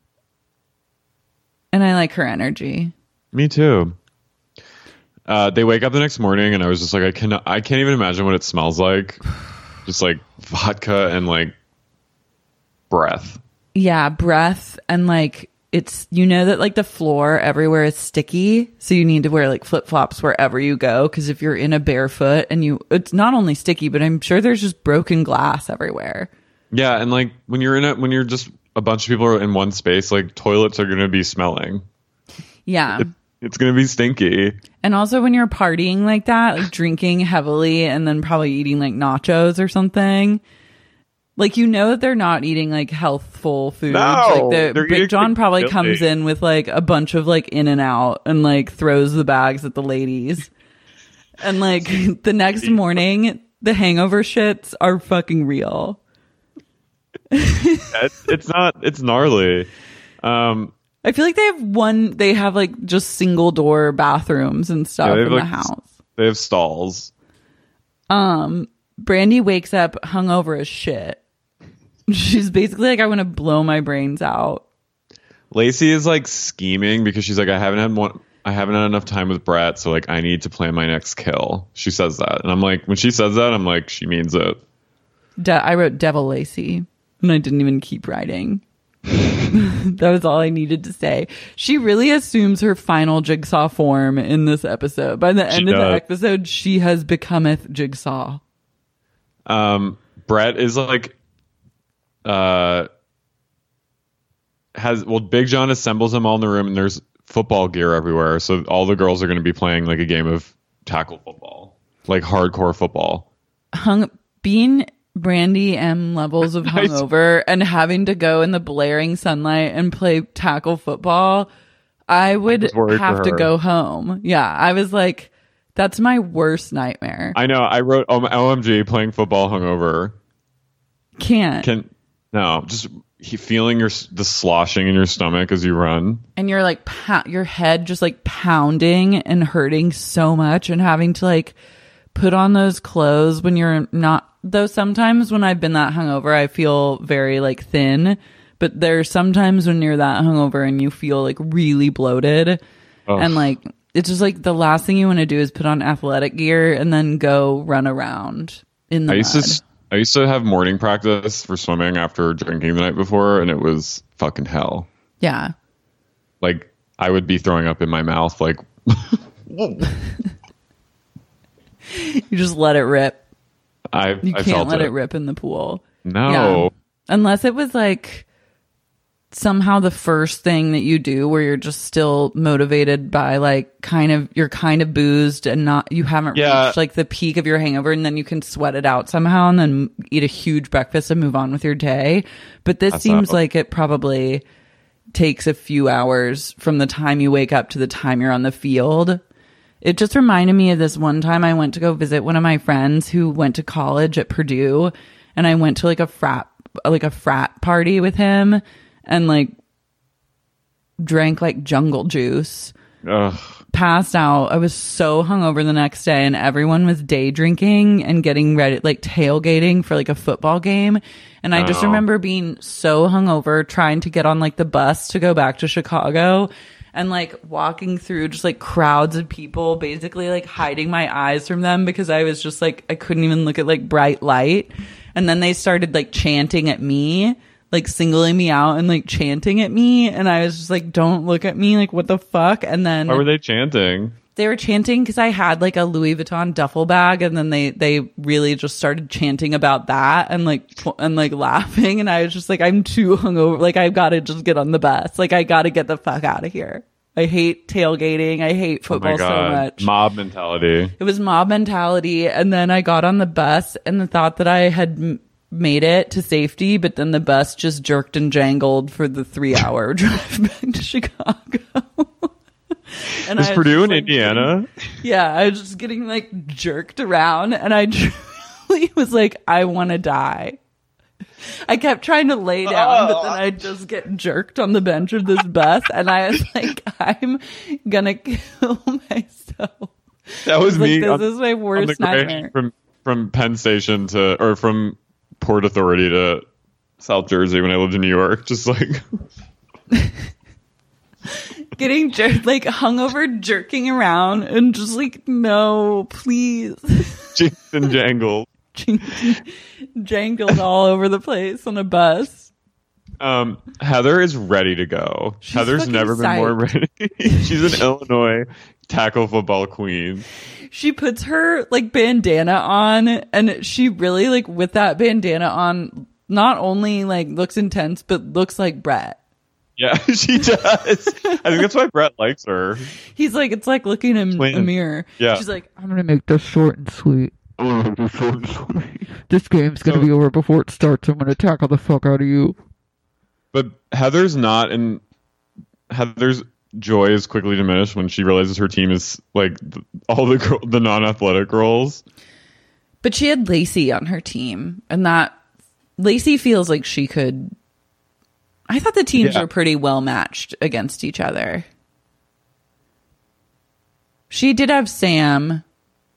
Speaker 9: And I like her energy.
Speaker 8: Me too. Uh, they wake up the next morning, and I was just like, I can, I can't even imagine what it smells like. Just like vodka and like breath.
Speaker 9: Yeah, breath and like it's you know that like the floor everywhere is sticky, so you need to wear like flip-flops wherever you go because if you're in a barefoot and you it's not only sticky, but I'm sure there's just broken glass everywhere.
Speaker 8: Yeah, and like when you're in it, when you're just a bunch of people are in one space, like toilets are going to be smelling.
Speaker 9: Yeah.
Speaker 8: It's going to be stinky.
Speaker 9: And also when you're partying like that, like drinking heavily and then probably eating like nachos or something, like you know that they're not eating like healthful foods.
Speaker 8: No,
Speaker 9: like the
Speaker 8: they're
Speaker 9: Big
Speaker 8: eating
Speaker 9: John probably
Speaker 8: silly.
Speaker 9: comes in with like a bunch of like In and Out and like throws the bags at the ladies. And like the next morning, the hangover shits are fucking real.
Speaker 8: it's, it's not. It's gnarly. Um,
Speaker 9: I feel like they have one. They have like just single door bathrooms and stuff
Speaker 8: Yeah, they
Speaker 9: in
Speaker 8: have,
Speaker 9: the
Speaker 8: like,
Speaker 9: house.
Speaker 8: they have stalls.
Speaker 9: Um, Brandy wakes up hungover as shit. She's basically like, I want to blow my brains out.
Speaker 8: Lacey is like scheming because she's like, I haven't had one. I haven't had enough time with Brett, so like I need to plan my next kill. She says that, and I'm like, when she says that, I'm like, she means it.
Speaker 9: De- I wrote Devil Lacey, and I didn't even keep writing. That was all I needed to say. She really assumes her final Jigsaw form in this episode. By the end
Speaker 8: She
Speaker 9: of the
Speaker 8: does.
Speaker 9: episode, she has becometh Jigsaw.
Speaker 8: Um, Brett is like, uh, has well, Big John assembles them all in the room, and there's football gear everywhere. So all the girls are going to be playing like a game of tackle football, like hardcore football.
Speaker 9: Hung being Brandy M levels of hungover and having to go in the blaring sunlight and play tackle football, I would
Speaker 8: was worried
Speaker 9: have
Speaker 8: for
Speaker 9: to
Speaker 8: her.
Speaker 9: go home. Yeah, I was like, that's my worst nightmare.
Speaker 8: I know. I wrote O M G playing football hungover.
Speaker 9: Can't.
Speaker 8: Can no, just he feeling your the sloshing in your stomach as you run.
Speaker 9: And you're like, pa- your head just like pounding and hurting so much, and having to like put on those clothes when you're not. Though sometimes when I've been that hungover, I feel very like thin. But there's sometimes when you're that hungover and you feel like really bloated.
Speaker 8: Ugh.
Speaker 9: And like, it's just like the last thing you want to do is put on athletic gear and then go run around in the
Speaker 8: I used
Speaker 9: mud.
Speaker 8: to I used to have morning practice for swimming after drinking the night before, and it was fucking hell.
Speaker 9: Yeah.
Speaker 8: Like I would be throwing up in my mouth. Like
Speaker 9: You just let it rip.
Speaker 8: I
Speaker 9: You
Speaker 8: I
Speaker 9: can't
Speaker 8: felt
Speaker 9: let
Speaker 8: it.
Speaker 9: it rip in the pool.
Speaker 8: No.
Speaker 9: Yeah. Unless it was like somehow the first thing that you do where you're just still motivated by like kind of, you're kind of boozed and not, you haven't
Speaker 8: Yeah.
Speaker 9: reached like the peak of your hangover, and then you can sweat it out somehow and then eat a huge breakfast and move on with your day. But this
Speaker 8: That's
Speaker 9: seems
Speaker 8: not-
Speaker 9: like it probably takes a few hours from the time you wake up to the time you're on the field. It just reminded me of this one time I went to go visit one of my friends who went to college at Purdue, and I went to like a frat like a frat party with him and like drank like jungle juice.
Speaker 8: Ugh.
Speaker 9: Passed out. I was so hungover the next day, and everyone was day drinking and getting ready, like tailgating for like a football game. And I just
Speaker 8: Oh.
Speaker 9: remember being so hungover, trying to get on like the bus to go back to Chicago, and like walking through just like crowds of people, basically like hiding my eyes from them because I was just like, I couldn't even look at like bright light. And then they started like chanting at me, like singling me out and like chanting at me. And I was just like, don't look at me. Like, what the fuck? And then
Speaker 8: Why were they chanting?
Speaker 9: they were chanting because I had like a Louis Vuitton duffel bag, and then they they really just started chanting about that and like tw- and like laughing, and I was just like, I'm too hungover, like I've got to just get on the bus, like I got to get the fuck out of here. I hate tailgating, I hate
Speaker 8: Oh my
Speaker 9: football so
Speaker 8: God.
Speaker 9: much.
Speaker 8: Mob mentality.
Speaker 9: It was mob mentality, and then I got on the bus and the thought that I had m- made it to safety, but then the bus just jerked and jangled for the three hour drive back to Chicago. And
Speaker 8: Is
Speaker 9: I was
Speaker 8: Purdue
Speaker 9: just,
Speaker 8: in
Speaker 9: like,
Speaker 8: Indiana?
Speaker 9: Yeah, I was just getting like jerked around, and I truly was like, I want to die. I kept trying to lay down, but then I'd just get jerked on the bench of this bus, and I was like, I'm gonna kill myself.
Speaker 8: That was
Speaker 9: Like,
Speaker 8: me.
Speaker 9: this
Speaker 8: on-
Speaker 9: is my
Speaker 8: on the
Speaker 9: worst
Speaker 8: gray
Speaker 9: nightmare.
Speaker 8: from from Penn Station to or from Port Authority to South Jersey when I lived in New York. Just like
Speaker 9: Getting jerked, like hungover, jerking around, and just like, no, please.
Speaker 8: jinx and jangle.
Speaker 9: Jangled all over the place on a bus.
Speaker 8: Um, Heather is ready to go.
Speaker 9: She's
Speaker 8: Heather's
Speaker 9: fucking
Speaker 8: never been more ready. She's an Illinois tackle football queen.
Speaker 9: She puts her like bandana on, and she really like with that bandana on, not only like looks intense, but looks like Brett.
Speaker 8: Yeah, she does. I think that's why Brett likes her.
Speaker 9: He's like, it's like looking in
Speaker 8: Twins.
Speaker 9: a mirror.
Speaker 8: Yeah.
Speaker 9: She's like,
Speaker 10: I'm gonna make this short and sweet. Oh, this short and sweet. This game's gonna
Speaker 8: So-
Speaker 10: be over before it starts. I'm gonna tackle the fuck out of you.
Speaker 8: But Heather's not, and Heather's joy is quickly diminished when she realizes her team is like th- all the girl, the non-athletic girls.
Speaker 9: but she had Lacey on her team, and that Lacey feels like she could. I thought the teams
Speaker 8: Yeah.
Speaker 9: were pretty well matched against each other. She did have Sam.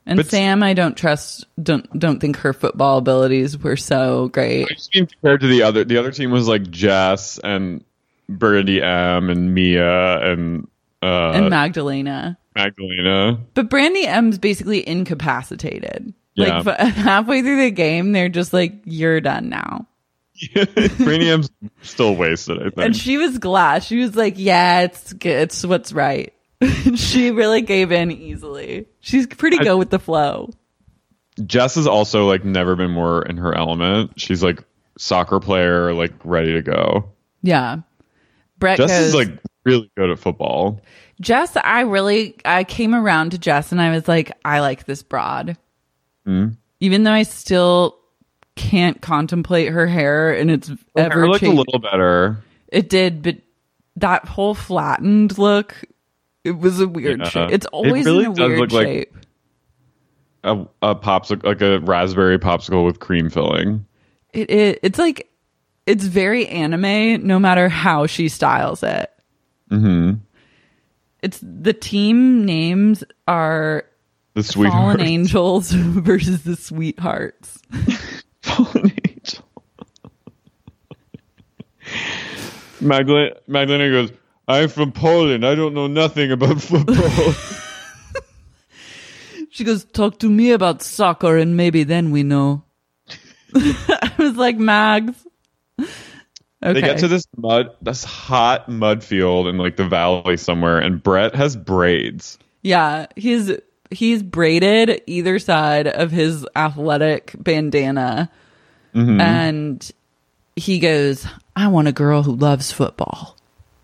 Speaker 9: And
Speaker 8: But-
Speaker 9: Sam, I don't trust. Don't don't think her football abilities were so great.
Speaker 8: I just mean compared to the other, the other team was like Jess and Brandy M and Mia and uh,
Speaker 9: and Magdalena.
Speaker 8: Magdalena.
Speaker 9: But Brandy M's basically incapacitated.
Speaker 8: Yeah.
Speaker 9: Like f- halfway through the game, they're just like, "You're done now."
Speaker 8: Brandy M's still wasted, I think.
Speaker 9: And she was glad. She was like, "Yeah, it's good. It's what's right." She really gave in easily. She's pretty
Speaker 8: I-
Speaker 9: good with the flow.
Speaker 8: Jess has also like never been more in her element. She's like soccer player, like ready to go.
Speaker 9: Yeah. Brett
Speaker 8: Jess
Speaker 9: goes,
Speaker 8: is like really good at football.
Speaker 9: Jess, I really, I came around to Jess and I was like, I like this broad.
Speaker 8: Mm.
Speaker 9: Even though I still can't contemplate her hair and it's
Speaker 8: Her
Speaker 9: ever
Speaker 8: hair looked a
Speaker 9: changed.
Speaker 8: little better.
Speaker 9: It did, but that whole flattened look, it was a weird
Speaker 8: Yeah.
Speaker 9: shape. It's
Speaker 8: It
Speaker 9: always
Speaker 8: really
Speaker 9: in a
Speaker 8: does
Speaker 9: weird
Speaker 8: look like-
Speaker 9: shape.
Speaker 8: A, a popsicle, like a raspberry popsicle with cream filling.
Speaker 9: It, it it's like it's very anime no matter how she styles it.
Speaker 8: Mm-hmm.
Speaker 9: It's the team names are
Speaker 8: The sweetheart.
Speaker 9: Fallen Angels versus the Sweethearts.
Speaker 8: Fallen Angel. Magdalena, Magdalena goes, I'm from Poland. I don't know nothing about football.
Speaker 9: She goes, talk to me about soccer and maybe then we know. I was like, Mags. Okay.
Speaker 8: They get to this mud, this hot mud field in like the valley somewhere, and Brett has braids.
Speaker 9: Yeah, he's he's braided either side of his athletic bandana.
Speaker 8: Mm-hmm.
Speaker 9: And he goes, I want a girl who loves football.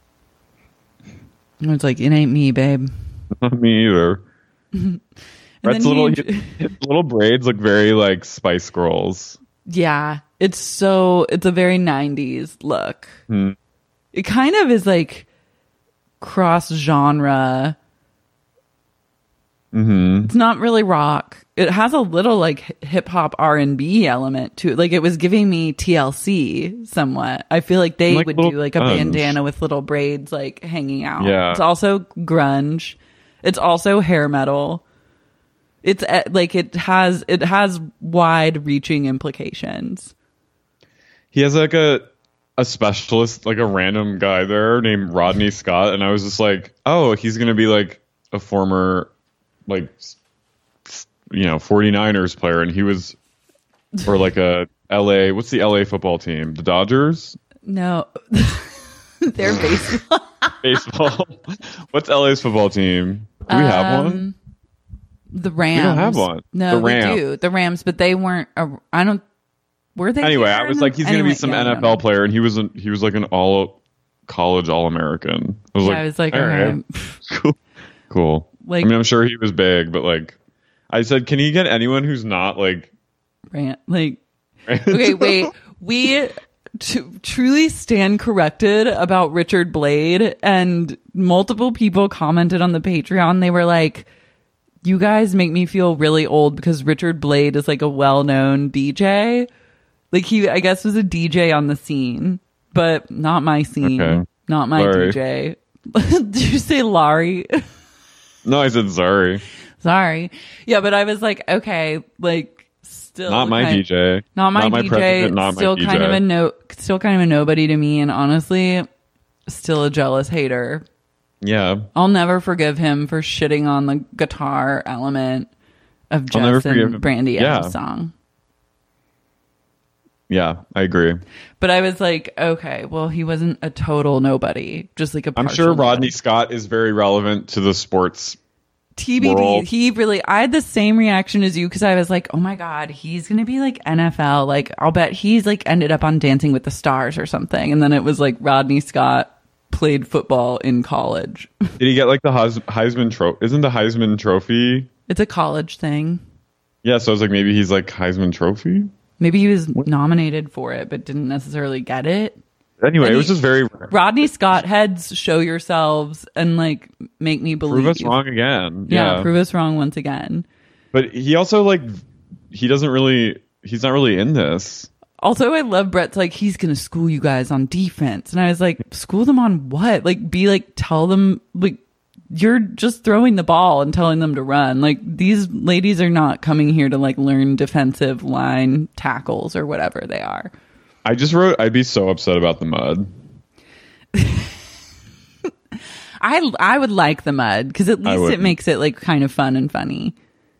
Speaker 9: And it's like, it ain't me, babe.
Speaker 8: Not me either. Brett's
Speaker 9: then
Speaker 8: little,
Speaker 9: he-
Speaker 8: his little braids look very like Spice Girls.
Speaker 9: Yeah, it's so, it's a very nineties look.
Speaker 8: Hmm.
Speaker 9: It kind of is like cross genre.
Speaker 8: Mm-hmm.
Speaker 9: It's not really rock. It has a little like hip hop R and B element to it. Like it was giving me T L C somewhat. I feel like they
Speaker 8: Like
Speaker 9: would
Speaker 8: little
Speaker 9: do like a
Speaker 8: grunge.
Speaker 9: bandana with little braids like hanging out.
Speaker 8: Yeah.
Speaker 9: It's also grunge. It's also hair metal. It's uh, like it has it has wide reaching implications.
Speaker 8: He has like a a specialist, like a random guy there named Rodney Scott, and I was just like, oh, he's gonna be like a former, like, s- you know, 49ers player, and he was, or like a L A. What's the L A football team? The Dodgers.
Speaker 9: No, they're baseball.
Speaker 8: Baseball. What's L A's football team? Do we have one?
Speaker 9: Um, The Rams.
Speaker 8: We don't have one.
Speaker 9: No,
Speaker 8: The
Speaker 9: we
Speaker 8: Rams.
Speaker 9: do. The Rams, but they weren't. A, I don't. Were they?
Speaker 8: Anyway,
Speaker 9: here
Speaker 8: I was
Speaker 9: in
Speaker 8: like,
Speaker 9: the-
Speaker 8: he's gonna
Speaker 9: anyway,
Speaker 8: be some
Speaker 9: yeah,
Speaker 8: N F L
Speaker 9: no.
Speaker 8: player, and he was an, he was like an all college All American. I was
Speaker 9: Yeah,
Speaker 8: like,
Speaker 9: I was like,
Speaker 8: all right.
Speaker 9: okay.
Speaker 8: cool. Cool.
Speaker 9: Like-
Speaker 8: I mean, I'm sure he was big, but like, I said, can he get anyone who's not like?
Speaker 9: Rant. Like, okay, wait. We t- truly stand corrected about Richard Blade, and multiple people commented on the Patreon. They were like, you guys make me feel really old because Richard Blade is like a well-known D J. Like he, I guess, was a D J on the scene, but not my scene.
Speaker 8: Okay.
Speaker 9: Not my
Speaker 8: Sorry.
Speaker 9: D J. Did you say Larry?
Speaker 8: No, I said sorry.
Speaker 9: Sorry. Yeah, but I was like, okay, like still
Speaker 8: Not my
Speaker 9: kind-
Speaker 8: D J.
Speaker 9: Not my
Speaker 8: Not my
Speaker 9: D J.
Speaker 8: president, not my
Speaker 9: still
Speaker 8: D J.
Speaker 9: kind of a no. Still kind of a nobody to me, and honestly, still a jealous hater.
Speaker 8: Yeah.
Speaker 9: I'll never forgive him for shitting on the guitar element of
Speaker 8: I'll never
Speaker 9: Jess
Speaker 8: forgive
Speaker 9: and
Speaker 8: him.
Speaker 9: Brandy
Speaker 8: Yeah.
Speaker 9: M's song.
Speaker 8: Yeah, I agree.
Speaker 9: But I was like, okay, well, he wasn't a total nobody, just like a.
Speaker 8: I'm
Speaker 9: partial
Speaker 8: sure Rodney
Speaker 9: nobody.
Speaker 8: Scott is very relevant to the sports.
Speaker 9: T B D.
Speaker 8: world.
Speaker 9: He really. I had the same reaction as you because I was like, oh my god, he's gonna be like N F L. Like, I'll bet he's like ended up on Dancing with the Stars or something. And then it was like Rodney Scott played football in college.
Speaker 8: Did he get like the Heis- Heisman trophy? Isn't the Heisman Trophy?
Speaker 9: It's a college thing.
Speaker 8: Yeah, so I was like, maybe he's like Heisman Trophy.
Speaker 9: Maybe he was nominated for it, but didn't necessarily get it.
Speaker 8: Anyway,
Speaker 9: And
Speaker 8: it was
Speaker 9: he-
Speaker 8: just very
Speaker 9: Rodney Scott heads, show yourselves and like make me believe.
Speaker 8: prove us wrong again.
Speaker 9: Yeah,
Speaker 8: Yeah,
Speaker 9: prove us wrong once again.
Speaker 8: but he also like he doesn't really he's not really in this.
Speaker 9: Also, I love Brett's like, he's going to school you guys on defense. And I was like, school them on what? Like, be like, tell them, like, you're just throwing the ball and telling them to run. Like, these ladies are not coming here to like learn defensive line tackles or whatever they are.
Speaker 8: I just wrote, I'd be so upset about the mud.
Speaker 9: I I would like the mud because at least it makes it like kind of fun and funny.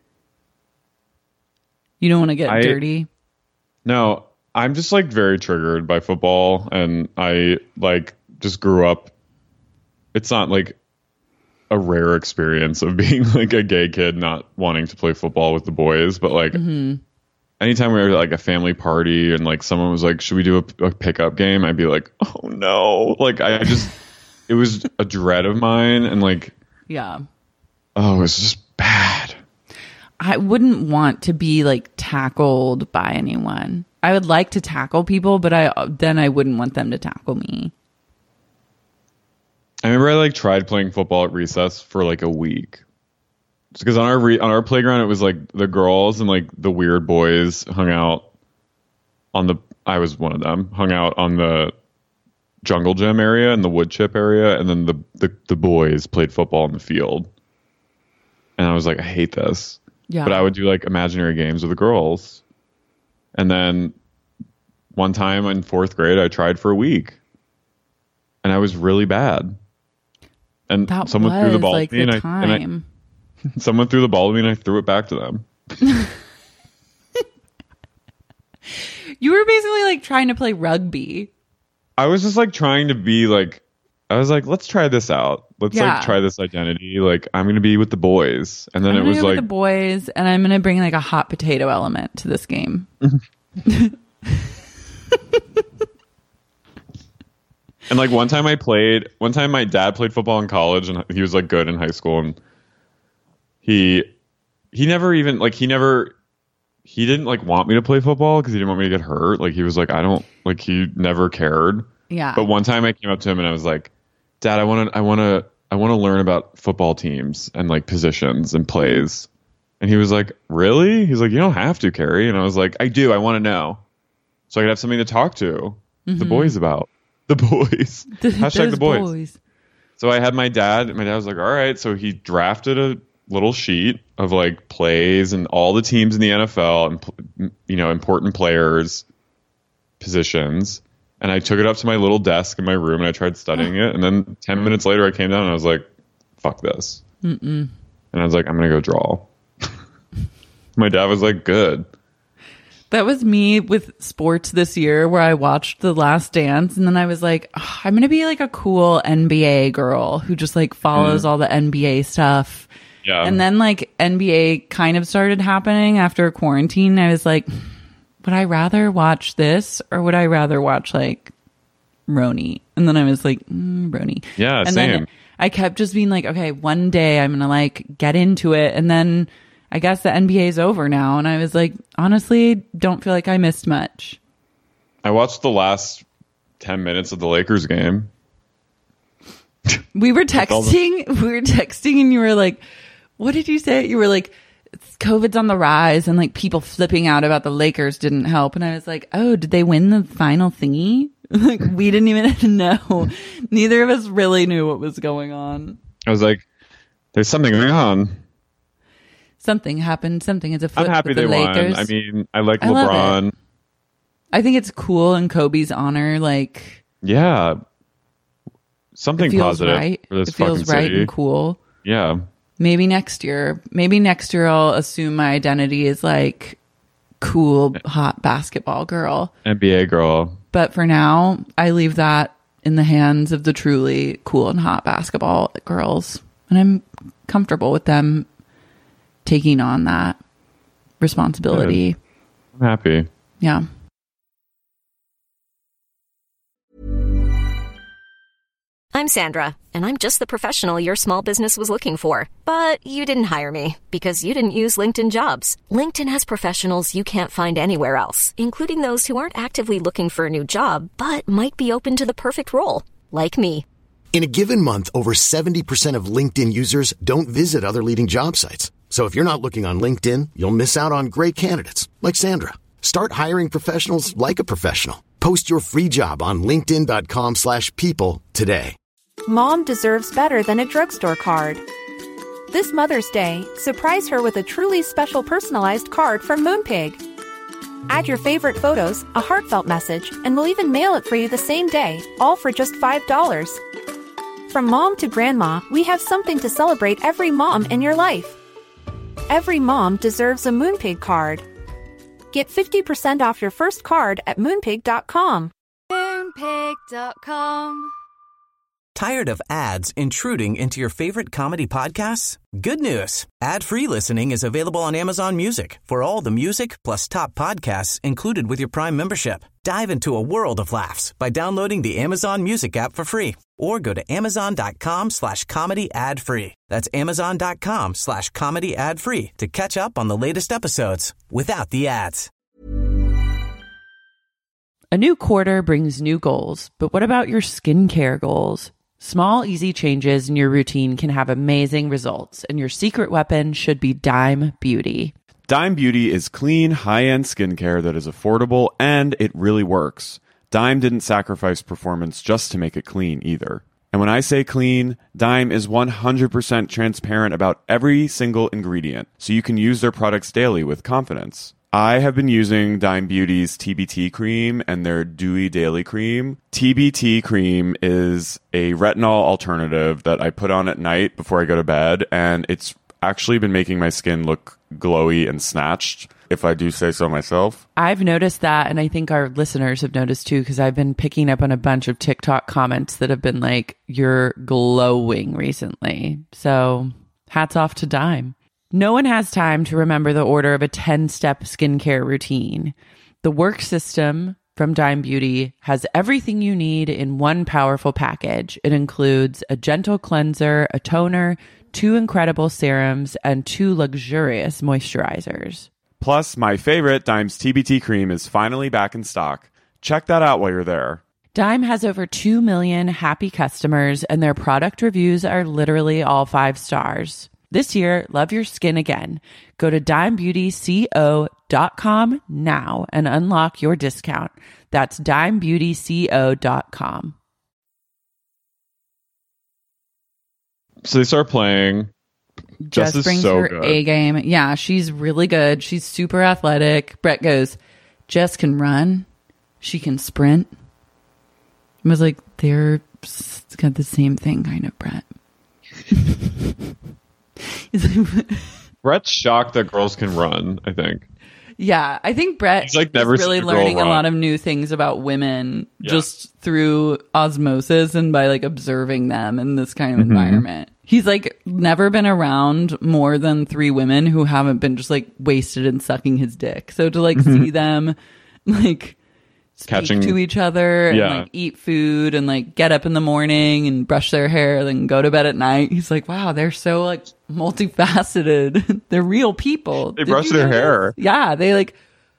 Speaker 9: You don't want to get
Speaker 8: I,
Speaker 9: dirty.
Speaker 8: No, I'm just like very triggered by football, and I like just grew up. It's not like a rare experience of being like a gay kid not wanting to play football with the boys, but like mm-hmm. anytime we were at like a family party and like someone was like, should we do a, a pickup game? I'd be like, oh no. Like I just, it was a dread of mine. And like,
Speaker 9: yeah.
Speaker 8: Oh, it was just bad.
Speaker 9: I wouldn't want to be like tackled by anyone. I would like to tackle people, but I, then I wouldn't want them to tackle me.
Speaker 8: I remember I like tried playing football at recess for like a week. Just because on our re- on our playground it was like the girls and like the weird boys hung out on the I was one of them hung out on the jungle gym area and the wood chip area, and then the, the the boys played football in the field. And I was like, I hate this. Yeah. But I would do like imaginary games with the girls. And then one time in fourth grade I tried for a week. And I was really bad. And
Speaker 9: that
Speaker 8: someone
Speaker 9: was
Speaker 8: threw the ball
Speaker 9: like
Speaker 8: at me,
Speaker 9: the
Speaker 8: and, I,
Speaker 9: time.
Speaker 8: and I, someone threw the ball at me, and I threw it back to them.
Speaker 9: You were basically like trying to play rugby.
Speaker 8: I was just like trying to be like, I was like, let's try this out. Let's
Speaker 9: yeah.
Speaker 8: like try this identity. Like, I'm gonna be with the boys, and then
Speaker 9: I'm
Speaker 8: it was
Speaker 9: go
Speaker 8: like
Speaker 9: with the boys, and I'm gonna bring like a hot potato element to this game.
Speaker 8: And like one time I played, one time my dad played football in college, and he was like good in high school, and he he never even like he never he didn't like want me to play football because he didn't want me to get hurt. Like he was like, I don't like he never cared.
Speaker 9: Yeah.
Speaker 8: But one time I came up to him and I was like, Dad, I want to I want to I want to learn about football teams and like positions and plays. And he was like, really? He's like, you don't have to, Carrie. And I was like, I do. I want to know, so I could have something to talk to mm-hmm. the boys about. The boys.
Speaker 9: The,
Speaker 8: Hashtag the boys.
Speaker 9: boys.
Speaker 8: So I had my dad, and my dad was like, all right. So he drafted a little sheet of like plays and all the teams in the N F L and, you know, important players, positions. And I took it up to my little desk in my room and I tried studying it. And then ten minutes later I came down and I was like, fuck this. Mm-mm. And I was like, I'm going to go draw. My dad was like, good.
Speaker 9: That was me with sports this year, where I watched The Last Dance, and then I was like, oh, I'm going to be like a cool N B A girl who just like follows mm. all the N B A stuff. Yeah. And then like N B A kind of started happening after quarantine. I was like, would I rather watch this or would I rather watch like Roni? And then I was like, mm, Roni.
Speaker 8: Yeah,
Speaker 9: and
Speaker 8: same.
Speaker 9: Then I kept just being like, okay, one day I'm going to like get into it. And then I guess the N B A is over now. And I was like, honestly, don't feel like I missed much.
Speaker 8: I watched the last ten minutes of the Lakers game.
Speaker 9: We were texting, the- we were texting and you were like, what did you say? You were like, COVID's on the rise and like people flipping out about the Lakers didn't help. And I was like, oh, did they win the final thingy? Like we didn't even know. Neither of us really knew what was going on.
Speaker 8: I was like, there's something going on.
Speaker 9: Something happened. Something is afoot.
Speaker 8: I'm happy
Speaker 9: with
Speaker 8: they
Speaker 9: the Lakers.
Speaker 8: won. I mean, I like
Speaker 9: I
Speaker 8: LeBron.
Speaker 9: I think it's cool in Kobe's honor. Like,
Speaker 8: yeah, something
Speaker 9: it feels
Speaker 8: positive
Speaker 9: right.
Speaker 8: for this
Speaker 9: it feels
Speaker 8: fucking
Speaker 9: right
Speaker 8: city.
Speaker 9: and cool.
Speaker 8: Yeah.
Speaker 9: Maybe next year. Maybe next year I'll assume my identity is like cool, hot basketball girl,
Speaker 8: N B A girl.
Speaker 9: But for now, I leave that in the hands of the truly cool and hot basketball girls, and I'm comfortable with them taking on that responsibility.
Speaker 8: Good. I'm happy.
Speaker 9: Yeah.
Speaker 1: I'm Sandra, and I'm just the professional your small business was looking for. But you didn't hire me because you didn't use LinkedIn Jobs. LinkedIn has professionals you can't find anywhere else, including those who aren't actively looking for a new job, but might be open to the perfect role, like me.
Speaker 2: In a given month, over seventy percent of LinkedIn users don't visit other leading job sites. So if you're not looking on LinkedIn, you'll miss out on great candidates like Sandra. Start hiring professionals like a professional. Post your free job on linkedin dot com slash people today.
Speaker 5: Mom deserves better than a drugstore card. This Mother's Day, surprise her with a truly special personalized card from Moonpig. Add your favorite photos, a heartfelt message, and we'll even mail it for you the same day, all for just five dollars. From mom to grandma, we have something to celebrate every mom in your life. Every mom deserves a Moonpig card. Get fifty percent off your first card at moonpig dot com.
Speaker 6: Moonpig dot com.
Speaker 7: Tired of ads intruding into your favorite comedy podcasts? Good news. Ad-free listening is available on Amazon Music for all the music plus top podcasts included with your Prime membership. Dive into a world of laughs by downloading the Amazon Music app for free or go to amazon.com slash comedy ad free. That's amazon.com slash comedy ad free to catch up on the latest episodes without the ads.
Speaker 9: A new quarter brings new goals, but what about your skincare goals? Small, easy changes in your routine can have amazing results, and your secret weapon should be Dime Beauty.
Speaker 8: Dime Beauty is clean, high-end skincare that is affordable, and it really works. Dime didn't sacrifice performance just to make it clean either. And when I say clean, Dime is one hundred percent transparent about every single ingredient, so you can use their products daily with confidence. I have been using Dime Beauty's T B T cream and their Dewy Daily Cream. T B T cream is a retinol alternative that I put on at night before I go to bed, and it's actually been making my skin look glowy and snatched, if I do say so myself.
Speaker 9: I've noticed that, and I think our listeners have noticed too, because I've been picking up on a bunch of TikTok comments that have been like, you're glowing recently. So hats off to Dime. No one has time to remember the order of a ten-step skincare routine. The Work System from Dime Beauty has everything you need in one powerful package. It includes a gentle cleanser, a toner, two incredible serums, and two luxurious moisturizers.
Speaker 8: Plus, my favorite, Dime's T B T cream, is finally back in stock. Check that out while you're there.
Speaker 9: Dime has over two million happy customers, and their product reviews are literally all five stars. This year, love your skin again. Go to dime beauty co dot com now and unlock your discount. That's dime beauty co dot com.
Speaker 8: So they start playing. Jess,
Speaker 9: Jess
Speaker 8: is
Speaker 9: brings
Speaker 8: so
Speaker 9: her
Speaker 8: good.
Speaker 9: A game. Yeah, she's really good. She's super athletic. Brett goes, Jess can run. She can sprint. I was like, they're got the same thing, kind of, Brett.
Speaker 8: Brett's shocked that girls can run, I think.
Speaker 9: Yeah, I think Brett
Speaker 8: He's like never
Speaker 9: is really
Speaker 8: seen a girl
Speaker 9: learning a
Speaker 8: run.
Speaker 9: lot of new things about women
Speaker 8: Yeah.
Speaker 9: just through osmosis and by like observing them in this kind of
Speaker 8: Mm-hmm.
Speaker 9: environment. He's like never been around more than three women who haven't been just like wasted and sucking his dick. So to like
Speaker 8: Mm-hmm.
Speaker 9: see them like speak
Speaker 8: Catching-
Speaker 9: to each other and
Speaker 8: Yeah.
Speaker 9: like eat food and like get up in the morning and brush their hair, then go to bed at night. He's like, wow, they're so like multifaceted. They're real people.
Speaker 8: They
Speaker 9: Did
Speaker 8: brush
Speaker 9: you
Speaker 8: their
Speaker 9: know
Speaker 8: hair.
Speaker 9: this? Yeah, they like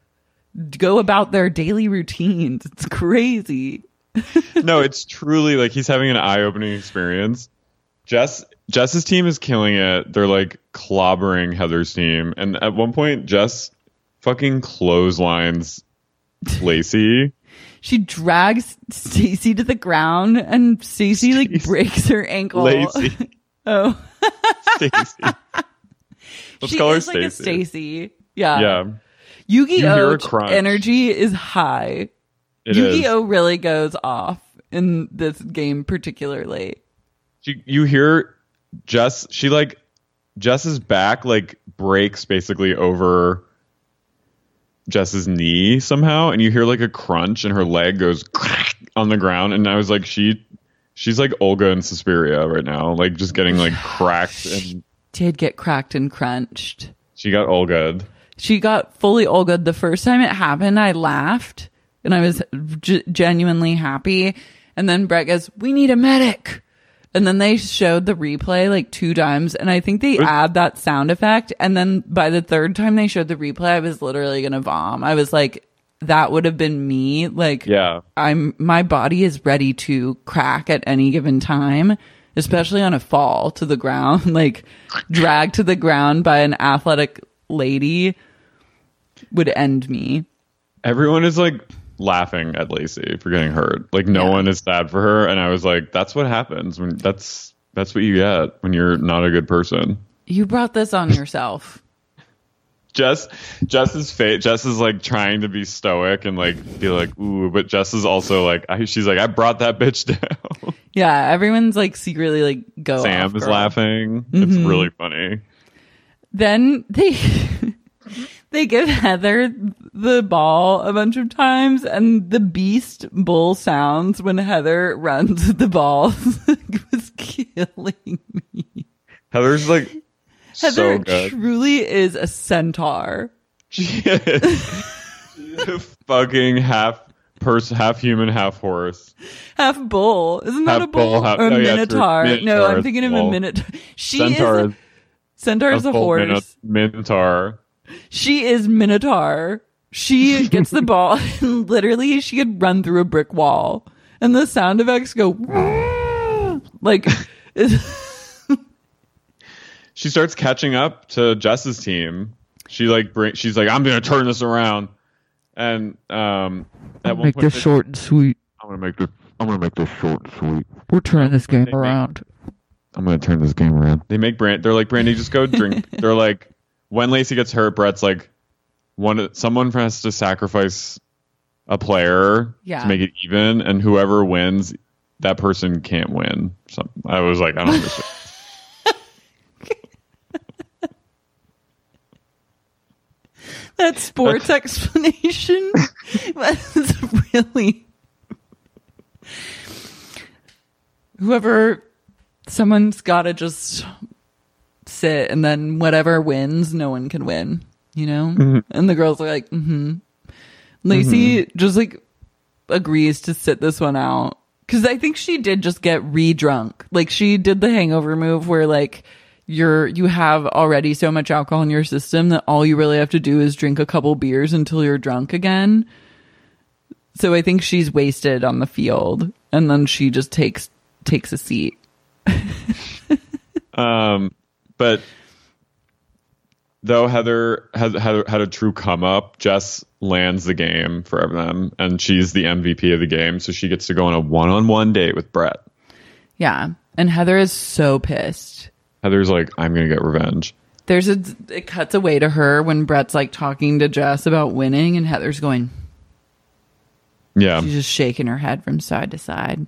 Speaker 9: go about their daily routines. It's crazy.
Speaker 8: No, it's truly like he's having an eye-opening experience. Jess Jess's team is killing it. They're like clobbering Heather's team. And at one point, Jess fucking clotheslines Lacey.
Speaker 9: She drags Stacey to the ground and Stacey like
Speaker 8: Stacey.
Speaker 9: breaks her ankle.
Speaker 8: Lacey.
Speaker 9: Oh.
Speaker 8: Stacey. Let's
Speaker 9: she
Speaker 8: call her
Speaker 9: is like a
Speaker 8: Stacey.
Speaker 9: Stacey. Yeah.
Speaker 8: Yeah.
Speaker 9: Yu-Gi-Oh!
Speaker 8: You hear her crunch.
Speaker 9: energy is high.
Speaker 8: It
Speaker 9: Yu-Gi-Oh!
Speaker 8: is.
Speaker 9: really goes off in this game particularly.
Speaker 8: She, you hear Jess, she like, Jess's back like breaks basically over Jess's knee somehow, and you hear like a crunch and her leg goes on the ground, and I was like, she she's like Olga in Suspiria right now, like just getting like cracked, and
Speaker 9: Did get cracked and crunched.
Speaker 8: she got Olga'd.
Speaker 9: She got fully Olga. The first time it happened, I laughed and I was g- genuinely happy. And then Brett goes, we need a medic. And then they showed the replay like two times. And I think they add that sound effect. And then by the third time they showed the replay, I was literally going to vom. I was like, that would have been me. Like,
Speaker 8: Yeah.
Speaker 9: I'm, my body is ready to crack at any given time, especially on a fall to the ground, like dragged to the ground by an athletic lady would end me.
Speaker 8: Everyone is like laughing at Lacey for getting hurt. Like no
Speaker 9: Yeah.
Speaker 8: one is sad for her, and I was like, that's what happens when that's that's what you get when you're not a good person.
Speaker 9: You brought this on yourself.
Speaker 8: Jess, Jess is fate. Jess is like trying to be stoic and like be like, ooh, but Jess is also like, I, she's like, I brought that bitch down.
Speaker 9: Yeah, everyone's like secretly like go.
Speaker 8: Sam
Speaker 9: off,
Speaker 8: is
Speaker 9: girl.
Speaker 8: laughing. It's
Speaker 9: Mhm.
Speaker 8: really funny.
Speaker 9: Then they they give Heather the ball a bunch of times, and the beast bull sounds when Heather runs with the ball was killing me.
Speaker 8: Heather's like
Speaker 9: Heather
Speaker 8: so good.
Speaker 9: truly is a centaur.
Speaker 8: She is. She's a fucking half person, half human, half horse.
Speaker 9: Half bull. Isn't that
Speaker 8: Half
Speaker 9: a bull?
Speaker 8: bull, half-
Speaker 9: or a
Speaker 8: oh, yeah, it's
Speaker 9: minotaur?
Speaker 8: true.
Speaker 9: No,
Speaker 8: Minotaur
Speaker 9: I'm
Speaker 8: is
Speaker 9: thinking of a
Speaker 8: bull.
Speaker 9: minotaur. She
Speaker 8: Centaur
Speaker 9: is
Speaker 8: is
Speaker 9: a, centaur is a
Speaker 8: full
Speaker 9: horse.
Speaker 8: Mino- Minotaur.
Speaker 9: She is minotaur. She gets the ball and literally she could run through a brick wall. And the sound effects go like
Speaker 8: She starts catching up to Jess's team. She like bring. She's like, I'm gonna turn this around. And um, at
Speaker 10: I'll
Speaker 8: one
Speaker 10: make
Speaker 8: point,
Speaker 10: this short and sweet.
Speaker 8: I'm gonna make this. I'm gonna make this short and sweet.
Speaker 10: We're turning this game
Speaker 8: They make-
Speaker 10: around.
Speaker 8: I'm gonna turn this game around. They make Brand. They're like, Brandy, just go drink. They're like, when Lacey gets hurt, Brett's like, one. Someone has to sacrifice a player
Speaker 9: Yeah.
Speaker 8: to make it even, and whoever wins, that person can't win. So I was like, I don't understand.
Speaker 9: that sports explanation was really whoever someone's gotta just sit and then whatever wins, no one can win, you know?
Speaker 8: Mhm.
Speaker 9: And the girls are like, mm-hmm. Lacey just like agrees to sit this one out. Cause I think she did just get re-drunk. Like she did the hangover move where like you're, you have already so much alcohol in your system that all you really have to do is drink a couple beers until you're drunk again. So I think she's wasted on the field and then she just takes, takes a seat.
Speaker 8: Um, but though Heather has had, had a true come up, Jess lands the game for them, and she's the M V P of the game, so she gets to go on a one-on-one date with Brett.
Speaker 9: Yeah. And Heather is so pissed.
Speaker 8: Heather's like, I'm gonna get revenge.
Speaker 9: There's a, it cuts away to her when Brett's like talking to Jess about winning, and Heather's going,
Speaker 8: Yeah.
Speaker 9: she's just shaking her head from side to side.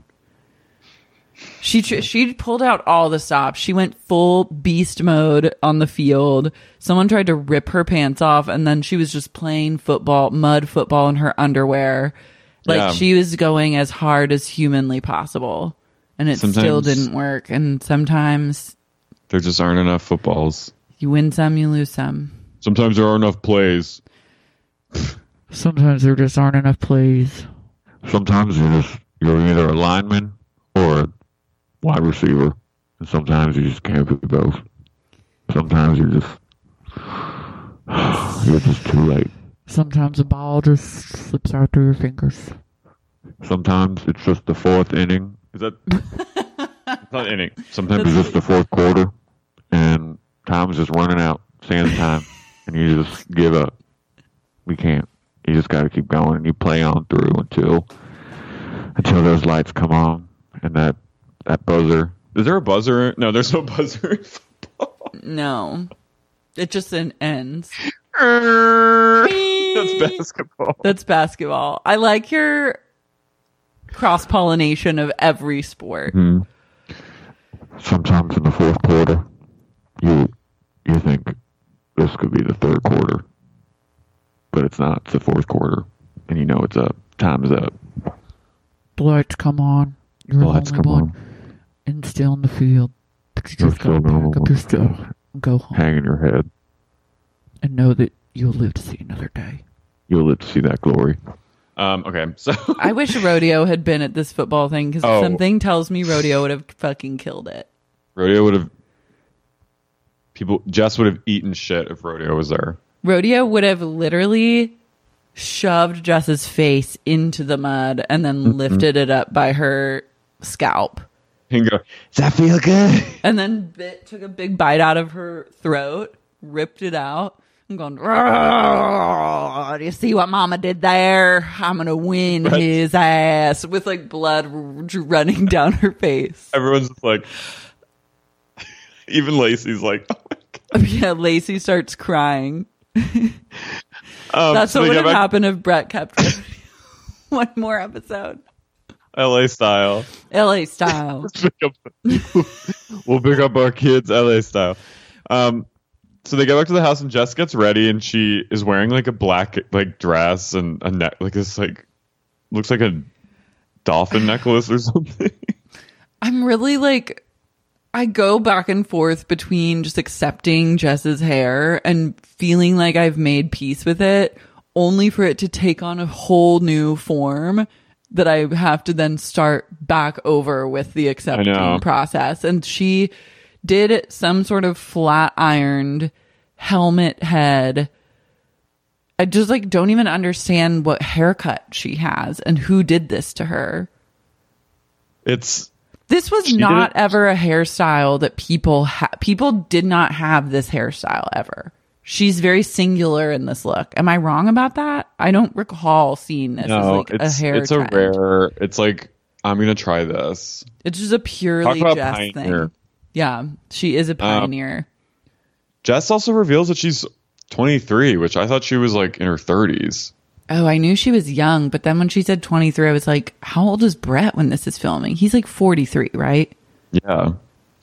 Speaker 9: She tr- she pulled out all the stops. She went full beast mode on the field. Someone tried to rip her pants off, and then she was just playing football, mud football in her underwear. Like
Speaker 8: Yeah.
Speaker 9: she was going as hard as humanly possible, and it still
Speaker 8: Sometimes-
Speaker 9: didn't work. And sometimes
Speaker 8: There just aren't enough footballs.
Speaker 9: you win some, you lose some.
Speaker 8: Sometimes there aren't enough plays.
Speaker 10: Sometimes there just aren't enough plays.
Speaker 11: Sometimes you're just you're either a lineman or a wide receiver, and sometimes you just can't do both. Sometimes you're just you're just too late.
Speaker 10: Sometimes the ball just slips out through your fingers.
Speaker 11: Sometimes it's just the fourth inning.
Speaker 8: Is that it's not inning? Sometimes
Speaker 11: It's just the fourth quarter, and time's just running out, standing time, and you just give up. We can't. You just got to keep going, and you play on through until until those lights come on, and that that buzzer.
Speaker 8: Is there a buzzer? No, there's no buzzer.
Speaker 9: No, it just en- ends.
Speaker 8: That's basketball.
Speaker 9: That's basketball. I like your cross pollination of every sport.
Speaker 11: Hmm. Sometimes in the fourth quarter, you you think this could be the third quarter, but it's not. It's the fourth quarter, and you know it's up. Time's up.
Speaker 10: The lights come on. You're
Speaker 11: The
Speaker 10: the
Speaker 11: lights
Speaker 10: only
Speaker 11: come
Speaker 10: one.
Speaker 11: on.
Speaker 10: And still in the field. But you
Speaker 11: You're
Speaker 10: just gotta
Speaker 11: still
Speaker 10: pack up
Speaker 11: normal.
Speaker 10: your stuff and go home.
Speaker 11: Hang in your head.
Speaker 10: And know that you'll live to see another day.
Speaker 11: You'll live to see that glory.
Speaker 8: Um. Okay. So
Speaker 9: I wish Rodeo had been at this football thing because
Speaker 8: Oh.
Speaker 9: something tells me Rodeo would have fucking killed it.
Speaker 8: Rodeo would have. People. Jess would have eaten shit if Rodeo was there.
Speaker 9: Rodeo would have literally shoved Jess's face into the mud and then
Speaker 8: Mm-hmm.
Speaker 9: lifted it up by her scalp.
Speaker 8: And go, does that feel good?
Speaker 9: And then bit, took a big bite out of her throat, ripped it out, I'm going, "Rrrr, do you see what mama did there? I'm going to win
Speaker 8: Right.
Speaker 9: his ass," with like blood r- running down her face.
Speaker 8: Everyone's just like, even Lacey's like, oh my God.
Speaker 9: Yeah, Lacey starts crying.
Speaker 8: Um,
Speaker 9: That's
Speaker 8: so
Speaker 9: what
Speaker 8: they
Speaker 9: would
Speaker 8: get
Speaker 9: have
Speaker 8: back
Speaker 9: happened if Brett kept one more episode.
Speaker 8: L A style.
Speaker 9: L A style.
Speaker 8: Pick up- we'll pick up our kids L A style. Um, so they go back to the house and Jess gets ready and she is wearing like a black like dress and a neck like this like looks like a dolphin necklace or something.
Speaker 9: I'm really like, I go back and forth between just accepting Jess's hair and feeling like I've made peace with it, only for it to take on a whole new form that I have to then start back over with the accepting process. And she did some sort of flat ironed helmet head. I just like don't even understand what haircut she has and who did this to her.
Speaker 8: It's
Speaker 9: This was
Speaker 8: She
Speaker 9: not
Speaker 8: didn't-
Speaker 9: ever a hairstyle that people ha- people did not have this hairstyle ever. She's very singular in this look. Am I wrong about that? I don't recall seeing this as
Speaker 8: no,
Speaker 9: like
Speaker 8: it's
Speaker 9: a hair
Speaker 8: it's
Speaker 9: trend.
Speaker 8: a rare. It's like I'm gonna try this.
Speaker 9: It's just a purely
Speaker 8: Talk about
Speaker 9: Jess
Speaker 8: pioneer.
Speaker 9: thing. Yeah, she is a pioneer.
Speaker 8: Jess also reveals that she's twenty-three, which I thought she was like in her thirties.
Speaker 9: Oh, I knew she was young, but then when she said twenty-three, I was like, how old is Brett when this is filming? He's like forty-three, right?
Speaker 8: Yeah.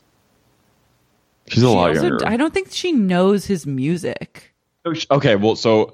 Speaker 8: She's a
Speaker 9: She
Speaker 8: lot
Speaker 9: also-
Speaker 8: younger.
Speaker 9: I don't think she knows his music.
Speaker 8: Okay, well, so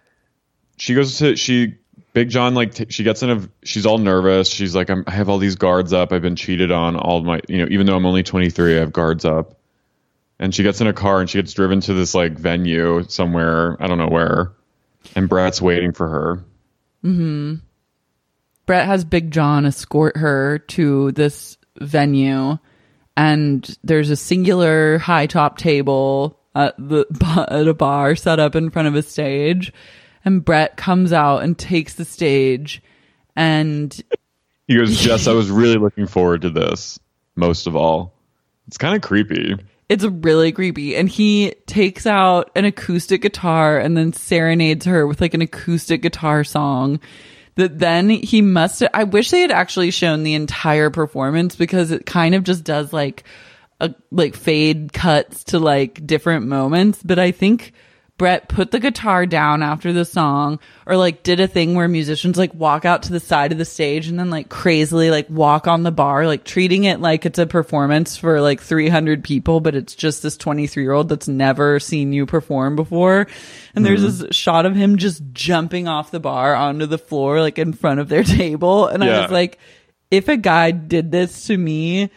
Speaker 8: she goes to she Big John like t- she gets in a she's all nervous. She's like, I'm, I have all these guards up. I've been cheated on. All my you know, even though I'm only twenty-three, I have guards up. And she gets in a car and she gets driven to this like venue somewhere. I don't know where. And Brett's waiting for her.
Speaker 9: Mm-hmm. Brett has Big John escort her to this venue, and there's a singular high top table at the at a bar set up in front of a stage, and Brett comes out and takes the stage, and
Speaker 8: He goes, Jess, I was really looking forward to this most of all. It's kind of creepy.
Speaker 9: it's really creepy. And he takes out an acoustic guitar and then serenades her with like an acoustic guitar song that then he must I wish they had actually shown the entire performance, because it kind of just does like a like fade cuts to like different moments. But I think Brett put the guitar down after the song, or like did a thing where musicians like walk out to the side of the stage and then like crazily like walk on the bar, like treating it like it's a performance for like three hundred people, but it's just this twenty-three year old that's never seen you perform before. And there's
Speaker 8: Mhm.
Speaker 9: this shot of him just jumping off the bar onto the floor, like in front of their table. And I
Speaker 8: Yeah.
Speaker 9: was like, if a guy did this to me,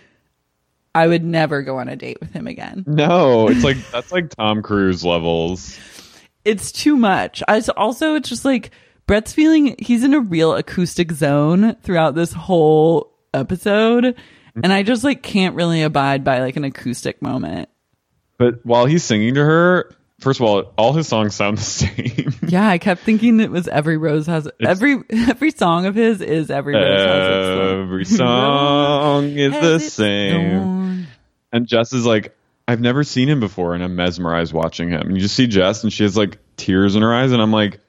Speaker 9: I would never go on a date with him again.
Speaker 8: No, it's like that's like Tom Cruise levels.
Speaker 9: It's too much. I also, it's just like Brett's feeling he's in a real acoustic zone throughout this whole episode, and I just like can't really abide by like an acoustic moment.
Speaker 8: But while he's singing to her, first of all, all his songs sound the same.
Speaker 9: Yeah, I kept thinking it was Every Rose Has every every song of his is Every Rose Has its thorn.
Speaker 8: Every song is
Speaker 9: Has
Speaker 8: the
Speaker 9: its
Speaker 8: same.
Speaker 9: thorn.
Speaker 8: And Jess is like, I've never seen him before, and I'm mesmerized watching him. And you just see Jess, and she has like tears in her eyes, and I'm like,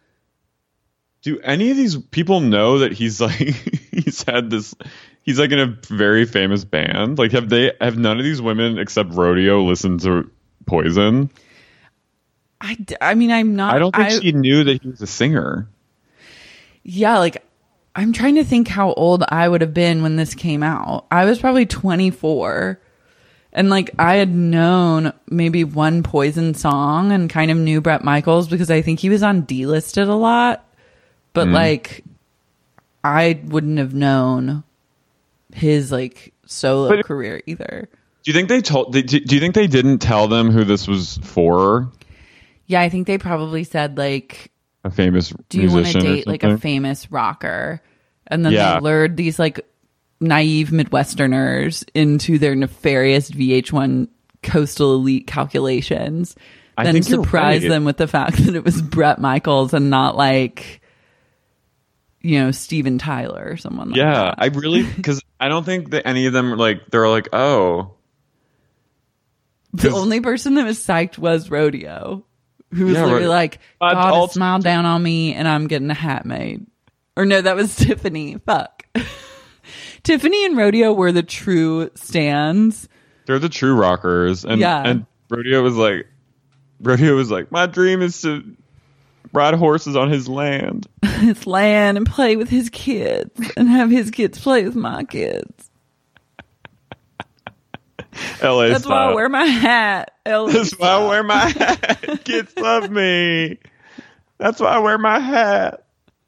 Speaker 8: do any of these people know that he's like he's had this? He's like in a very famous band. Like, have they? Have none of these women except Rodeo listened to Poison?
Speaker 9: I, d- I mean, I'm not.
Speaker 8: I don't think
Speaker 9: I-
Speaker 8: she knew that he was a singer.
Speaker 9: Yeah, like I'm trying to think how old I would have been when this came out. I was probably twenty-four. And like I had known maybe one Poison song and kind of knew Bret Michaels because I think he was on D-Listed a lot. But
Speaker 8: Mm.
Speaker 9: like I wouldn't have known his like solo
Speaker 8: But-
Speaker 9: career either.
Speaker 8: Do you think they told? Do do you think they didn't tell them who this was for?
Speaker 9: Yeah, I think they probably said like,
Speaker 8: A famous
Speaker 9: do you want to
Speaker 8: musician or
Speaker 9: date like a
Speaker 8: something?
Speaker 9: famous rocker? And then
Speaker 8: Yeah.
Speaker 9: they lured these like naive Midwesterners into their nefarious V H one coastal elite calculations.
Speaker 8: I
Speaker 9: Then
Speaker 8: think you're
Speaker 9: surprise
Speaker 8: right.
Speaker 9: them with the fact that it was Bret Michaels and not like, you know, Steven Tyler or someone like
Speaker 8: Yeah,
Speaker 9: that.
Speaker 8: I really because I don't think that any of them are like they're like, oh,
Speaker 9: The only person that was psyched was Rodeo. who was
Speaker 8: Yeah,
Speaker 9: literally
Speaker 8: right.
Speaker 9: like,
Speaker 8: Uh,
Speaker 9: God
Speaker 8: all-
Speaker 9: has smiled down on me and I'm getting a hat made. Or no, that was Tiffany. Fuck. Tiffany and Rodeo were the true stans.
Speaker 8: They're the true rockers. And,
Speaker 9: Yeah.
Speaker 8: and Rodeo was like, Rodeo was like, my dream is to ride horses on his land.
Speaker 9: His land and play with his kids and have his kids play with my kids.
Speaker 8: L A
Speaker 9: That's why I
Speaker 8: style.
Speaker 9: wear my hat. L A
Speaker 8: That's why I wear my hat. Kids love me. That's why I wear my hat.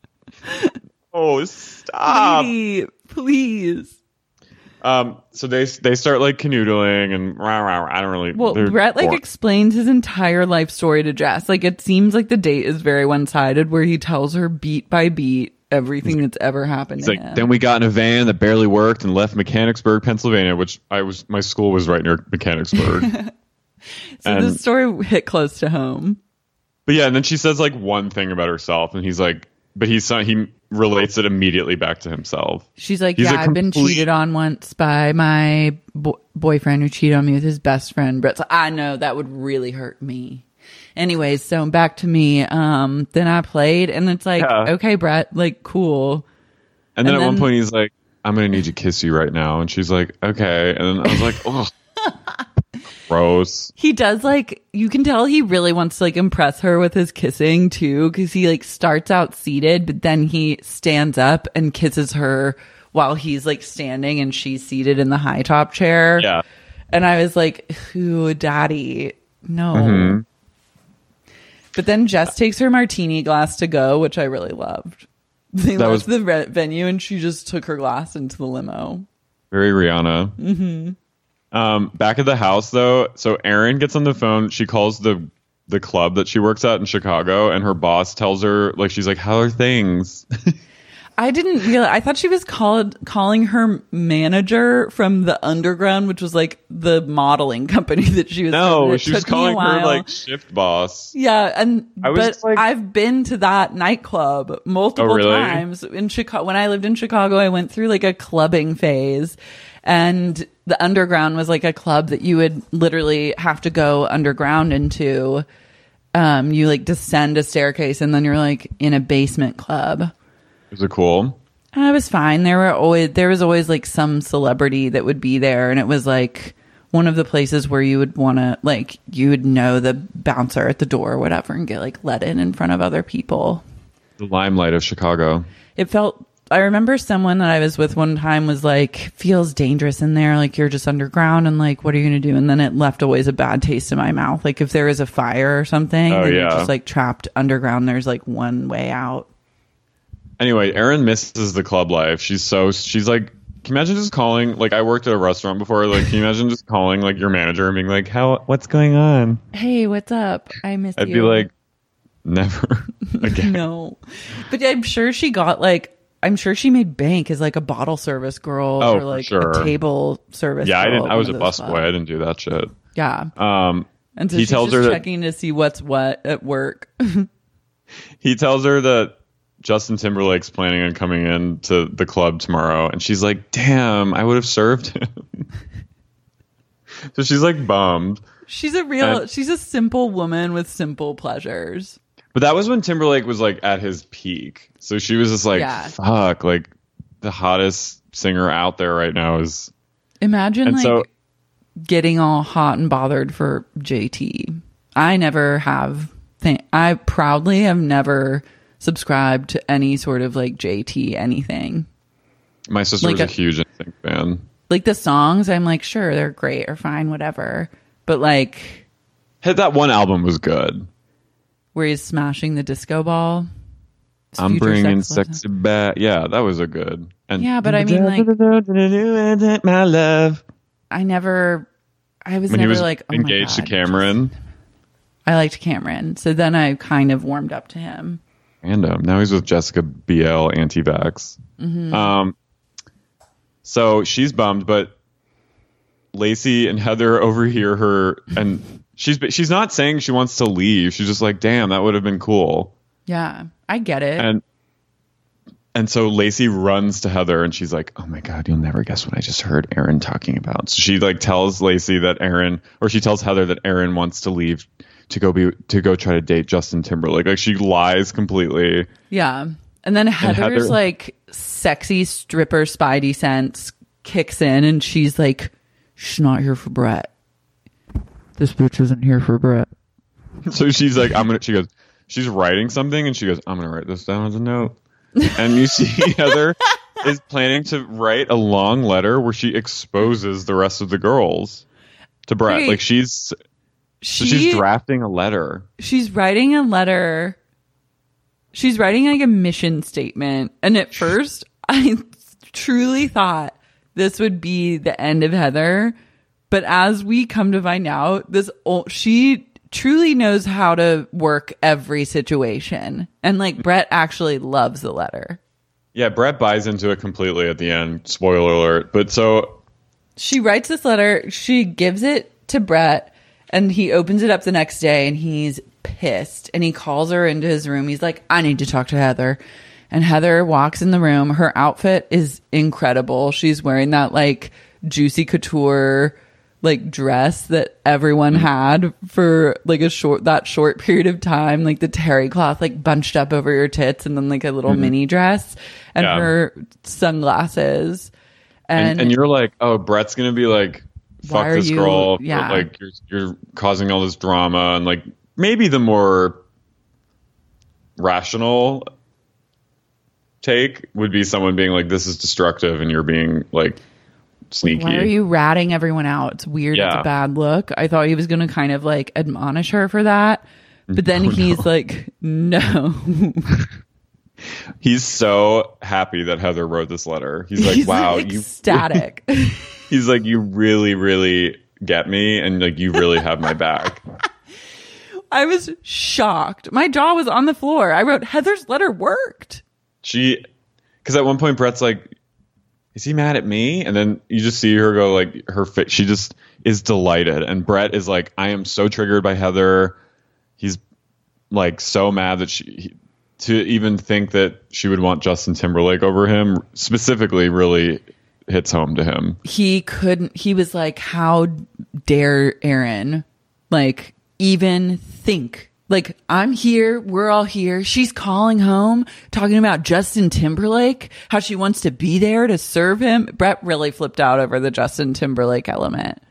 Speaker 8: Oh, stop.
Speaker 9: Lady, please.
Speaker 8: Um, so they they start like canoodling and rah, rah, rah. I don't really.
Speaker 9: Well,
Speaker 8: they're
Speaker 9: Brett like
Speaker 8: boring.
Speaker 9: explains his entire life story to Jess. Like it seems like the date is very one sided, where he tells her beat by beat everything that's ever happened
Speaker 8: He's
Speaker 9: to
Speaker 8: like,
Speaker 9: him.
Speaker 8: then we got in a van that barely worked and left Mechanicsburg, Pennsylvania, which I was. My school was right near Mechanicsburg.
Speaker 9: so
Speaker 8: and-
Speaker 9: this story hit close to home.
Speaker 8: But yeah, and then she says like one thing about herself, and he's like, but he's he relates it immediately back to himself.
Speaker 9: She's like,
Speaker 8: He's
Speaker 9: yeah,
Speaker 8: a
Speaker 9: I've been
Speaker 8: complete-
Speaker 9: cheated on once by my bo- boyfriend who cheated on me with his best friend. Brett's like, I know that would really hurt me. Anyways, so back to me. Um, then I played, and it's like,
Speaker 8: Yeah.
Speaker 9: okay, Brett, like, cool.
Speaker 8: And then
Speaker 9: And
Speaker 8: at one
Speaker 9: then-
Speaker 8: point he's like, I'm gonna need to kiss you right now, and she's like, okay. And then I was like, oh, gross.
Speaker 9: He does like, you can tell he really wants to like impress her with his kissing too, because he like starts out seated, but then he stands up and kisses her while he's like standing and she's seated in the high top chair.
Speaker 8: Yeah.
Speaker 9: And I was like, ooh, daddy, no.
Speaker 8: Mhm.
Speaker 9: But then Jess takes her martini glass to go, which I really loved. They
Speaker 8: That
Speaker 9: left
Speaker 8: was-
Speaker 9: the re- venue and she just took her glass into the limo.
Speaker 8: Very Rihanna.
Speaker 9: Mm-hmm.
Speaker 8: Um, back at the house though, so Erin gets on the phone. She calls the the club that she works at in Chicago, and her boss tells her like, she's like, how are things?
Speaker 9: I didn't realize. I thought she was called calling her manager from the Underground, which was like the modeling company that she was.
Speaker 8: No,
Speaker 9: from. It
Speaker 8: she was
Speaker 9: took me a
Speaker 8: calling her
Speaker 9: while.
Speaker 8: like shift boss.
Speaker 9: Yeah, and
Speaker 8: I was
Speaker 9: but
Speaker 8: just like-
Speaker 9: I've been to that nightclub multiple
Speaker 8: Oh, really?
Speaker 9: times in Chicago. When I lived in Chicago, I went through like a clubbing phase, and the Underground was like a club that you would literally have to go underground into. Um, you like descend a staircase, and then you're like in a basement club.
Speaker 8: Was it cool?
Speaker 9: I was fine. There were always there was always like some celebrity that would be there, and it was like one of the places where you would want to like you would know the bouncer at the door or whatever, and get like let in in front of other people.
Speaker 8: The limelight of Chicago.
Speaker 9: It felt. I remember someone that I was with one time was like, feels dangerous in there. Like you're just underground, and like, what are you going to do? And then it left always a bad taste in my mouth. Like if there is a fire or something,
Speaker 8: Oh,
Speaker 9: and you're
Speaker 8: yeah.
Speaker 9: just like trapped underground. There's like one way out.
Speaker 8: Anyway, Erin misses the club life. She's so she's like, can you imagine just calling? Like, I worked at a restaurant before. Like, can you imagine just calling like your manager and being like, how what's going on?
Speaker 9: Hey, what's up? I miss
Speaker 8: I'd
Speaker 9: you.
Speaker 8: be like, never again.
Speaker 9: No, but I'm sure she got like I'm sure she made bank as like a bottle service girl
Speaker 8: Oh,
Speaker 9: or
Speaker 8: for
Speaker 9: like
Speaker 8: sure.
Speaker 9: a table service.
Speaker 8: Yeah, I
Speaker 9: girl
Speaker 8: didn't.
Speaker 9: at
Speaker 8: I was
Speaker 9: one
Speaker 8: a
Speaker 9: of those
Speaker 8: busboy.
Speaker 9: clubs.
Speaker 8: I didn't do that shit.
Speaker 9: Yeah,
Speaker 8: Um,
Speaker 9: and so
Speaker 8: he
Speaker 9: she's
Speaker 8: tells
Speaker 9: just
Speaker 8: her that
Speaker 9: checking to see what's what at work.
Speaker 8: he tells her that Justin Timberlake's planning on coming in to the club tomorrow, and she's like, "Damn, I would have served him." So she's like bummed.
Speaker 9: She's a real.
Speaker 8: And-
Speaker 9: she's a simple woman with simple pleasures.
Speaker 8: But that was when Timberlake was like at his peak. So she was just like,
Speaker 9: Yeah.
Speaker 8: "Fuck!" Like the hottest singer out there right now is.
Speaker 9: Imagine
Speaker 8: And
Speaker 9: like
Speaker 8: so-
Speaker 9: getting all hot and bothered for J T. I never have. Th- I proudly have never subscribed to any sort of like J T anything.
Speaker 8: My sister
Speaker 9: Like
Speaker 8: was a,
Speaker 9: a-
Speaker 8: huge N Sync fan.
Speaker 9: Like the songs, I'm like, sure, they're great or fine, whatever. But like,
Speaker 8: Hey, that one album was good.
Speaker 9: where he's smashing the disco ball. It's
Speaker 8: I'm
Speaker 9: Future
Speaker 8: bringing
Speaker 9: Sex
Speaker 8: sexy back. Yeah, that was a good. And
Speaker 9: Yeah, but I mean, like-
Speaker 8: my love.
Speaker 9: I never, I was
Speaker 8: When he
Speaker 9: never
Speaker 8: was
Speaker 9: like oh my
Speaker 8: engaged to
Speaker 9: God,
Speaker 8: Cameron.
Speaker 9: I liked Cameron, so then I kind of warmed up to him.
Speaker 8: Random. Now he's with Jessica Biel, anti-vax.
Speaker 9: Mhm.
Speaker 8: Um, so she's bummed, but Lacey and Heather overhear her, and she's she's not saying she wants to leave. She's just like, "Damn, that would have been cool."
Speaker 9: Yeah, I get it.
Speaker 8: And and so Lacey runs to Heather, and she's like, "Oh my God, you'll never guess what I just heard Erin talking about." So she like tells Lacey that Erin, or she tells Heather that Erin wants to leave to go be to go try to date Justin Timberlake. Like she lies completely.
Speaker 9: Yeah. And then Heather's
Speaker 8: and Heather,
Speaker 9: like sexy stripper Spidey sense kicks in and she's like, she's not here for Brett.
Speaker 10: This bitch isn't here for Brett.
Speaker 8: So she's like, I'm gonna she goes, she's writing something and she goes, I'm gonna write this down as a note. And you see Heather is planning to write a long letter where she exposes the rest of the girls to Brett.
Speaker 9: Wait,
Speaker 8: like she's
Speaker 9: she,
Speaker 8: so she's drafting a letter.
Speaker 9: She's writing a letter. She's writing like a mission statement. And at first, I truly thought this would be the end of Heather. But as we come to find out, this she truly knows how to work every situation. And like Brett actually loves the letter.
Speaker 8: Yeah, Brett buys into it completely at the end. Spoiler alert. But so
Speaker 9: she writes this letter. She gives it to Brett and he opens it up the next day and he's pissed and he calls her into his room. He's like, I need to talk to Heather. And Heather walks in the room. Her outfit is incredible. She's wearing that like Juicy Couture like dress that everyone had for like a short that short period of time, like the terry cloth like bunched up over your tits and then like a little mm-hmm. mini dress and yeah. her sunglasses. And,
Speaker 8: and and you're like, oh, Brett's gonna be like, fuck this
Speaker 9: you,
Speaker 8: girl.
Speaker 9: Yeah.
Speaker 8: Like you're you're causing all this drama. And like maybe the more rational take would be someone being like, this is destructive and you're being like sneaky.
Speaker 9: Why are you ratting everyone out? It's weird. Yeah. It's a bad look. I thought he was going to kind of like admonish her for that. But then oh, he's no. like, no.
Speaker 8: He's so happy that Heather wrote this letter. He's like,
Speaker 9: he's
Speaker 8: wow.
Speaker 9: Like
Speaker 8: you
Speaker 9: ecstatic.
Speaker 8: He's like, you really, really get me. And like, you really have my back.
Speaker 9: I was shocked. My jaw was on the floor. I wrote, Heather's letter worked.
Speaker 8: She, because at one point Brett's like, is he mad at me? And then you just see her go like her fit. She just is delighted. And Brett is like, I am so triggered by Heather. He's like so mad that she he, to even think that she would want Justin Timberlake over him specifically really hits home to him.
Speaker 9: He couldn't. He was like, how dare Aaron like even think? Like, I'm here, we're all here. She's calling home, talking about Justin Timberlake, how she wants to be there to serve him. Brett really flipped out over the Justin Timberlake element.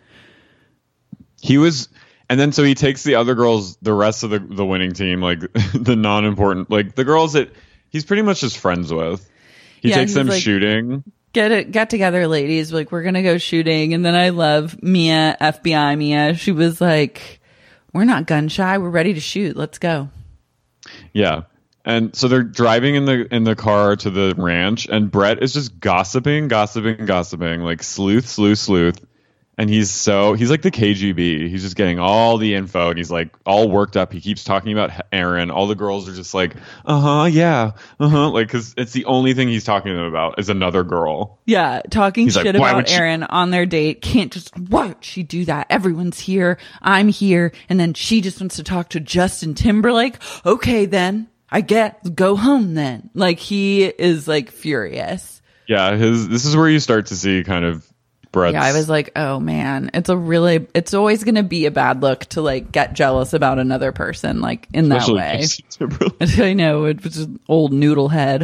Speaker 8: He was, and then so he takes the other girls, the rest of the, the winning team, like the non-important, like the girls that he's pretty much just friends with. He yeah, takes them like, shooting.
Speaker 9: Get it, get together, ladies. Like, we're going to go shooting. And then I love Mia, F B I Mia. She was like, we're not gun shy. We're ready to shoot. Let's go.
Speaker 8: Yeah. And so they're driving in the in the car to the ranch and Brett is just gossiping, gossiping, gossiping, like sleuth, sleuth, sleuth. And he's so he's like the K G B. He's just getting all the info and he's like all worked up. He keeps talking about Aaron. All the girls are just like, uh-huh, yeah, uh-huh. Like, because it's the only thing he's talking to them about is another girl.
Speaker 9: Yeah, talking
Speaker 8: he's
Speaker 9: shit
Speaker 8: like,
Speaker 9: about Aaron on their date. Can't just, why would she do that? Everyone's here. I'm here. And then she just wants to talk to Justin Timberlake. Okay, then. I get, go home then. Like, he is like furious.
Speaker 8: Yeah, his. This is where you start to see kind of Brett's.
Speaker 9: Yeah, I was like, oh man, it's a really, it's always going to be a bad look to like get jealous about another person, like in
Speaker 8: Especially
Speaker 9: that way. I know, it was just old noodle head.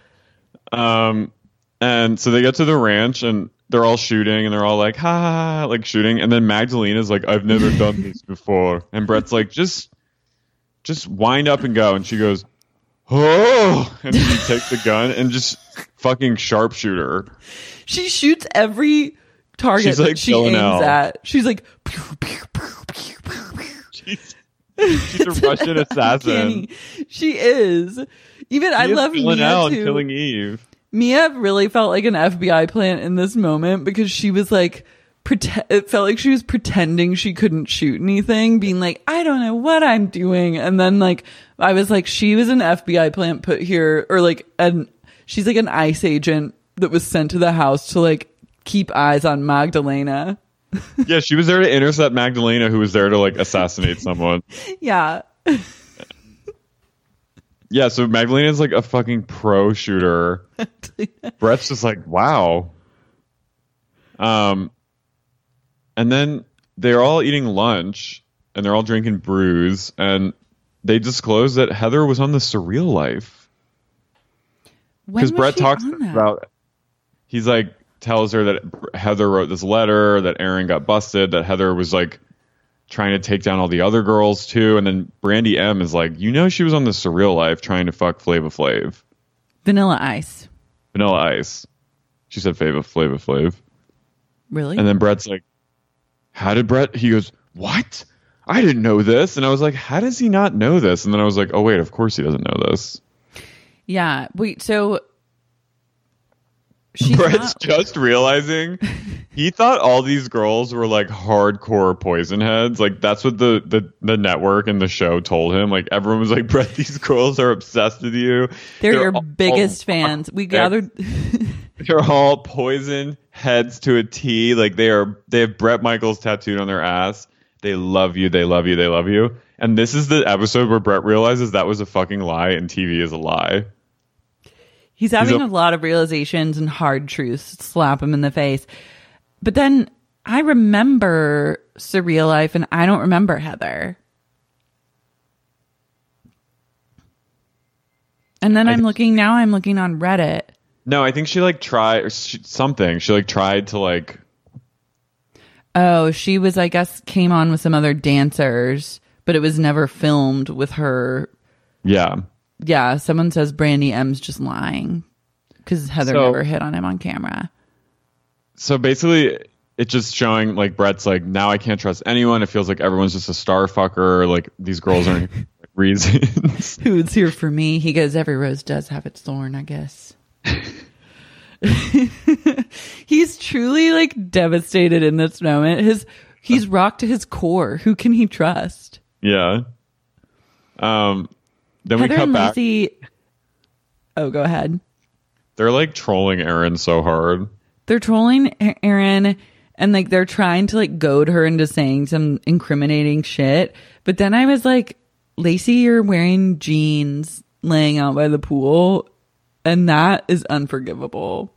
Speaker 8: Um, and so they get to the ranch and they're all shooting and they're all like, ha, ha, ha, like shooting. And then Magdalena's like, I've never done this before. And Brett's like, just, just wind up and go. And she goes, oh, and she takes the gun and just fucking sharpshooter.
Speaker 9: She shoots every target
Speaker 8: she's like
Speaker 9: that she aims
Speaker 8: out.
Speaker 9: at. She's like, pew, pew, pew, pew, pew, pew.
Speaker 8: She's, she's a Russian assassin.
Speaker 9: She is. Even I love Mia
Speaker 8: out
Speaker 9: too.
Speaker 8: Killing Eve.
Speaker 9: Mia really felt like an F B I plant in this moment because she was like, Prete- it felt like she was pretending she couldn't shoot anything, being like, I don't know what I'm doing. And then like, I was like, she was an F B I plant put here, or like, an, she's like an ICE agent that was sent to the house to like keep eyes on Magdalena.
Speaker 8: Yeah, she was there to intercept Magdalena, who was there to like assassinate someone.
Speaker 9: Yeah.
Speaker 8: Yeah, so Magdalena's like a fucking pro shooter. Brett's just like, wow. Um, and then they're all eating lunch, and they're all drinking brews, and they disclose that Heather was on the Surreal Life. Because Brett talks about, he's like, tells her that Heather wrote this letter, that Aaron got busted, that Heather was like trying to take down all the other girls too, and then Brandy M is like, you know, she was on the Surreal Life trying to fuck Flava Flav.
Speaker 9: Vanilla Ice.
Speaker 8: Vanilla Ice. She said Flava Flava Flav.
Speaker 9: Really?
Speaker 8: And then Brett's like, how did Brett? He goes, what? I didn't know this. And I was like, how does he not know this? And then I was like, oh, wait, of course he doesn't know this.
Speaker 9: Yeah. Wait, so she's
Speaker 8: Brett's
Speaker 9: not...
Speaker 8: just realizing he thought all these girls were like hardcore poison heads. Like that's what the, the, the network and the show told him. Like everyone was like, Brett, these girls are obsessed with you.
Speaker 9: They're,
Speaker 8: They're
Speaker 9: your
Speaker 8: all,
Speaker 9: biggest
Speaker 8: all,
Speaker 9: fans. We gathered.
Speaker 8: They're all poison heads to a T. Like they are, they have Bret Michaels tattooed on their ass. They love you. They love you. They love you. And this is the episode where Brett realizes that was a fucking lie and T V is a lie.
Speaker 9: He's having He's a-, a lot of realizations and hard truths slap him in the face. But then I remember Surreal Life and I don't remember Heather. And then I I'm looking, now I'm looking on Reddit.
Speaker 8: No, I think she like tried or she, something. She like tried to like.
Speaker 9: Oh, she was, I guess, came on with some other dancers, but it was never filmed with her.
Speaker 8: Yeah.
Speaker 9: Yeah, someone says Brandy M's just lying because Heather so, never hit on him on camera.
Speaker 8: So basically, it's just showing like Brett's like, now I can't trust anyone. It feels like everyone's just a star fucker. Like these girls aren't reasons.
Speaker 9: Who's here for me? He goes, every rose does have its thorn, I guess. He's truly like devastated in this moment. His he's rocked to his core. Who can he trust?
Speaker 8: Yeah. Um. Then
Speaker 9: Heather
Speaker 8: we cut
Speaker 9: and
Speaker 8: back.
Speaker 9: Lacey... Oh, go ahead.
Speaker 8: They're like trolling Aaron so hard.
Speaker 9: They're trolling Aaron, and like they're trying to like goad her into saying some incriminating shit. But then I was like, Lacey, you're wearing jeans, laying out by the pool. And that is unforgivable.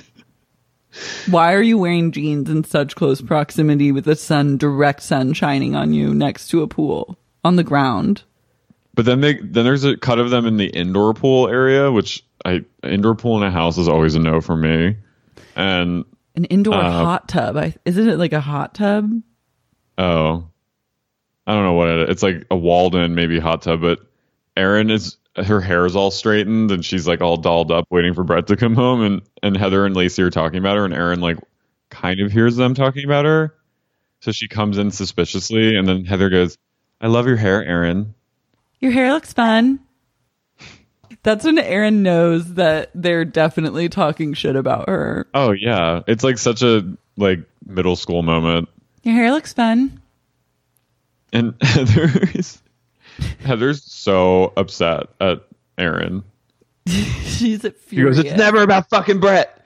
Speaker 9: Why are you wearing jeans in such close proximity with the sun, direct sun shining on you next to a pool on the ground?
Speaker 8: But then they then there's a cut of them in the indoor pool area, which I indoor pool in a house is always a no for me. And
Speaker 9: an indoor
Speaker 8: uh,
Speaker 9: hot tub. I, isn't it like a hot tub?
Speaker 8: Oh, I don't know what it is. It's like a walled-in maybe hot tub, but Erin is. Her hair is all straightened and she's like all dolled up waiting for Brett to come home, and, and Heather and Lacey are talking about her, and Erin like kind of hears them talking about her. So she comes in suspiciously, and then Heather goes, I love your hair, Erin.
Speaker 9: Your hair looks fun. That's when Erin knows that they're definitely talking shit about her.
Speaker 8: Oh yeah. It's like such a like middle school moment.
Speaker 9: Your hair looks fun.
Speaker 8: And Heather's Heather's so upset at Erin.
Speaker 9: She's furious.
Speaker 8: She goes, it's never about fucking Brett.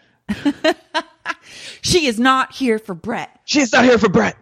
Speaker 9: She is not here for Brett.
Speaker 8: She's not here for Brett.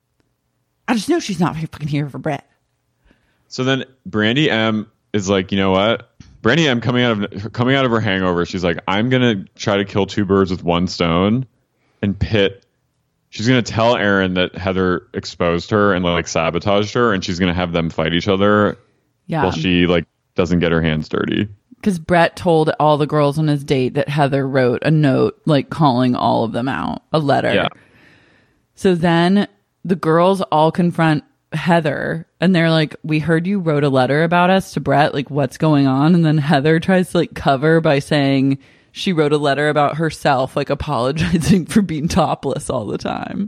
Speaker 9: I just know she's not fucking here for Brett.
Speaker 8: So then Brandy M is like, you know what? Brandy M coming out of coming out of her hangover, she's like, I'm gonna try to kill two birds with one stone and pit. She's going to tell Erin that Heather exposed her and like sabotaged her, and she's going to have them fight each other
Speaker 9: yeah.
Speaker 8: while she like doesn't get her hands dirty.
Speaker 9: Because Brett told all the girls on his date that Heather wrote a note like calling all of them out, a letter.
Speaker 8: Yeah.
Speaker 9: So then the girls all confront Heather and they're like, we heard you wrote a letter about us to Brett. Like, what's going on? And then Heather tries to like cover by saying she wrote a letter about herself, like apologizing for being topless all the time.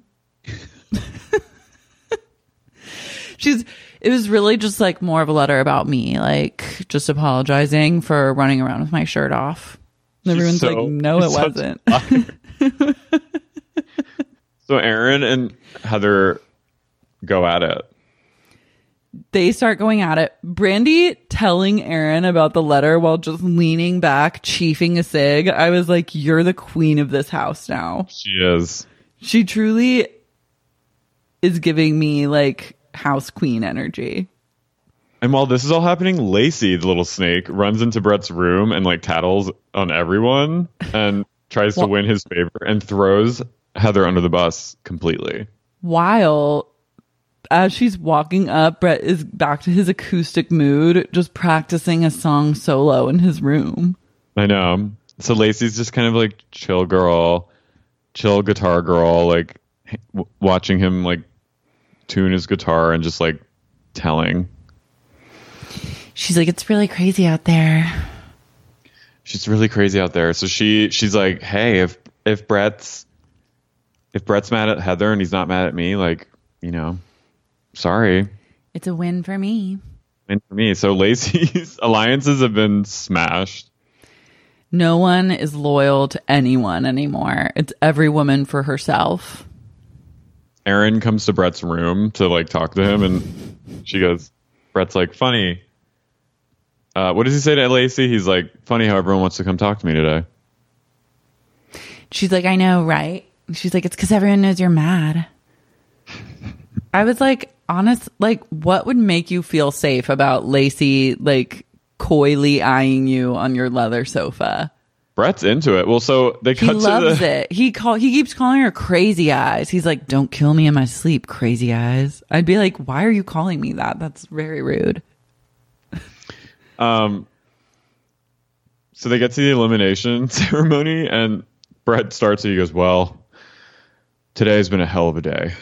Speaker 9: She's, it was really just like more of a letter about me, like just apologizing for running around with my shirt off. And everyone's so, like, no, it wasn't.
Speaker 8: So Erin and Heather go at it.
Speaker 9: They start going at it. Brandy telling Erin about the letter while just leaning back, chiefing a cig. I was like, you're the queen of this house now.
Speaker 8: She is.
Speaker 9: She truly is giving me like house queen energy.
Speaker 8: And while this is all happening, Lacey, the little snake, runs into Brett's room and like tattles on everyone and tries well, to win his favor and throws Heather under the bus completely.
Speaker 9: While as she's walking up, Brett is back to his acoustic mood, just practicing a song solo in his room.
Speaker 8: I know. So Lacey's just kind of like chill girl, chill guitar girl, like w- watching him like tune his guitar and just like telling.
Speaker 9: She's like, it's really crazy out there.
Speaker 8: She's really crazy out there. So she she's like, hey, if if Brett's if Brett's mad at Heather and he's not mad at me, like, you know, sorry.
Speaker 9: It's a win for me.
Speaker 8: Win for me. So Lacey's alliances have been smashed.
Speaker 9: No one is loyal to anyone anymore. It's every woman for herself.
Speaker 8: Erin comes to Brett's room to like talk to him, and she goes, Brett's like, funny. Uh, what does he say to Lacey? He's like, funny how everyone wants to come talk to me today.
Speaker 9: She's like, I know, right? She's like, it's because everyone knows you're mad. I was like, honest, like, what would make you feel safe about Lacey, like, coyly eyeing you on your leather sofa?
Speaker 8: Brett's into it. Well, so they cut
Speaker 9: he loves
Speaker 8: to the...
Speaker 9: it. He call he keeps calling her crazy eyes. He's like, don't kill me in my sleep, crazy eyes. I'd be like, why are you calling me that? That's very rude.
Speaker 8: Um. So they get to the elimination ceremony, and Brett starts it. He goes, well, today's been a hell of a day.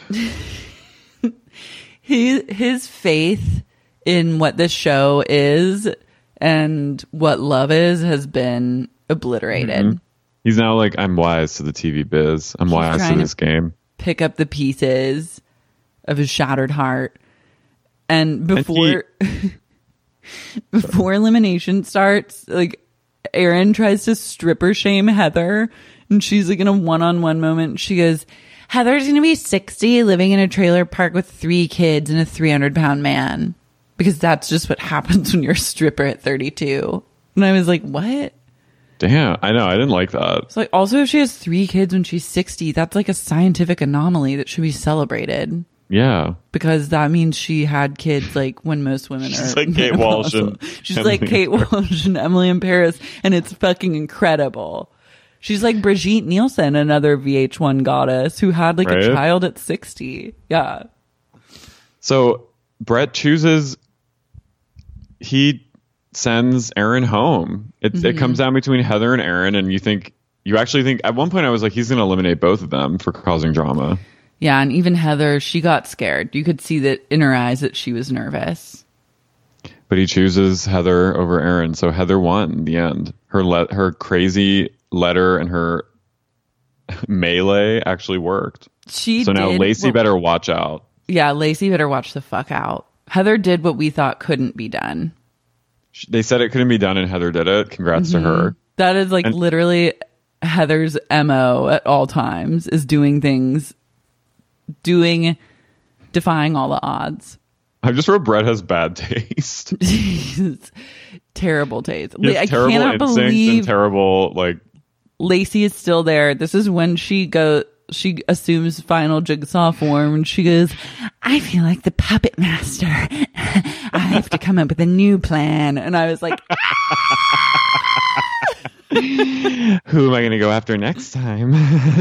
Speaker 9: he his faith in what this show is and what love is has been obliterated.
Speaker 8: Mm-hmm. He's now like, I'm wise to the T V biz. I'm
Speaker 9: He's
Speaker 8: wise to this game.
Speaker 9: Pick up the pieces of his shattered heart. And before and he- before elimination starts, like, Erin tries to stripper shame Heather, and she's like in a one-on-one moment. She goes, Heather's going to be sixty, living in a trailer park with three kids and a three hundred pound man. Because that's just what happens when you're a stripper at thirty-two. And I was like, what?
Speaker 8: Damn, I know. I didn't like that.
Speaker 9: It's like, also, if she has three kids when she's sixty, that's like a scientific anomaly that should be celebrated.
Speaker 8: Yeah.
Speaker 9: Because that means she had kids like when most women
Speaker 8: She's
Speaker 9: are.
Speaker 8: like Kate Walsh and
Speaker 9: She's
Speaker 8: Emily
Speaker 9: like Kate
Speaker 8: in Paris.
Speaker 9: Walsh and Emily in Paris, and it's fucking incredible. She's like Brigitte Nielsen, another V H one goddess who had like
Speaker 8: Right?
Speaker 9: a child at sixty. Yeah.
Speaker 8: So Brett chooses, he sends Erin home. It,
Speaker 9: Mm-hmm.
Speaker 8: it comes down between Heather and Erin, and you think, you actually think, at one point I was like, he's going to eliminate both of them for causing drama.
Speaker 9: Yeah, and even Heather, she got scared. You could see that in her eyes that she was nervous.
Speaker 8: But he chooses Heather over Erin, so Heather won in the end. Her le- her crazy letter and her melee actually worked.
Speaker 9: She
Speaker 8: so now
Speaker 9: did
Speaker 8: Lacey
Speaker 9: what-
Speaker 8: better watch out.
Speaker 9: Yeah, Lacey better watch the fuck out. Heather did what we thought couldn't be done.
Speaker 8: Sh- They said it couldn't be done, and Heather did it. Congrats
Speaker 9: Mm-hmm.
Speaker 8: to her.
Speaker 9: That is like
Speaker 8: And-
Speaker 9: literally Heather's M O at all times, is doing things, doing, defying all the odds.
Speaker 8: I just wrote Brett has bad taste.
Speaker 9: Terrible taste.
Speaker 8: He has
Speaker 9: I
Speaker 8: terrible
Speaker 9: cannot
Speaker 8: instincts
Speaker 9: believe
Speaker 8: and terrible, like,
Speaker 9: Lacey is still there. This is when she go. She assumes final jigsaw form, and she goes, "I feel like the puppet master. I have to come up with a new plan." And I was like,
Speaker 8: who am I going to go after next time?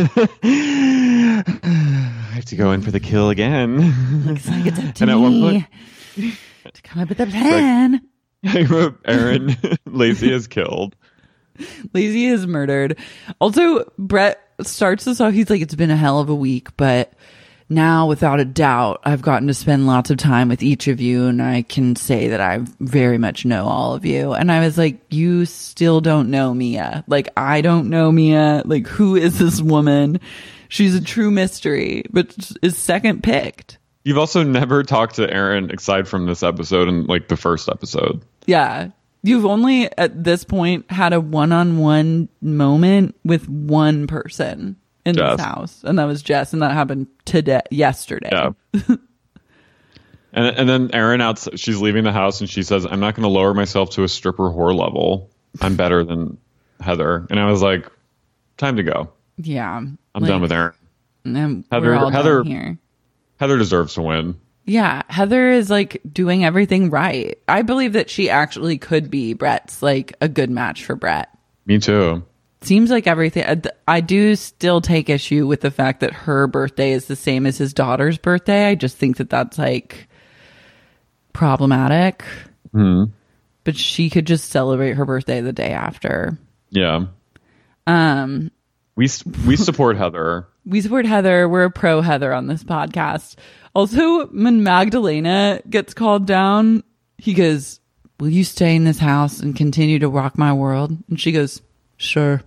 Speaker 8: I have to go in for the kill again.
Speaker 9: "Looks like it's up to
Speaker 8: And at one
Speaker 9: me
Speaker 8: point-
Speaker 9: to come up with a plan."
Speaker 8: I wrote Erin, Lacey is killed.
Speaker 9: Lacey is murdered. Also, Brett starts this off. He's like, it's been a hell of a week, but now, without a doubt, I've gotten to spend lots of time with each of you, and I can say that I very much know all of you. And I was like, you still don't know Mia. Like, I don't know Mia. Like, who is this woman? She's a true mystery, but is second picked.
Speaker 8: You've also never talked to Erin aside from this episode and like the first episode.
Speaker 9: Yeah. You've only at this point had a one-on-one moment with one person in
Speaker 8: Jess.
Speaker 9: this house, and that was Jess, and that happened today, yesterday.
Speaker 8: Yeah. and and then Erin out, she's leaving the house and she says, "I'm not going to lower myself to a stripper whore level. I'm better than Heather." And I was like, time to go.
Speaker 9: Yeah.
Speaker 8: I'm
Speaker 9: like,
Speaker 8: done with Erin.
Speaker 9: And
Speaker 8: Heather-
Speaker 9: we're all
Speaker 8: Heather-
Speaker 9: done here.
Speaker 8: Heather deserves to win.
Speaker 9: Yeah, Heather is like doing everything right. I believe that she actually could be Brett's, like a good match for Brett.
Speaker 8: Me too.
Speaker 9: seems like everything. I, I do still take issue with the fact that her birthday is the same as his daughter's birthday. I just think that that's like problematic.
Speaker 8: Hmm.
Speaker 9: But she could just celebrate her birthday the day after.
Speaker 8: Yeah.
Speaker 9: Um,
Speaker 8: we we support Heather.
Speaker 9: We support Heather. We're a pro Heather on this podcast. Also, when Magdalena gets called down, he goes, "Will you stay in this house and continue to rock my world?" And she goes, "Sure."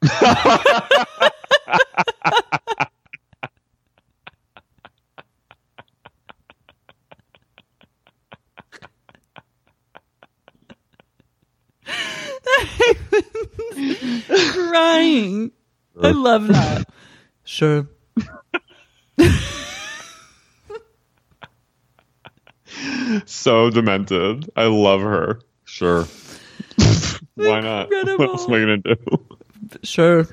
Speaker 9: Crying. I love that. Sure.
Speaker 8: So demented. I love her. Sure. Why not?
Speaker 9: Incredible.
Speaker 8: What else am I gonna do?
Speaker 9: Sure.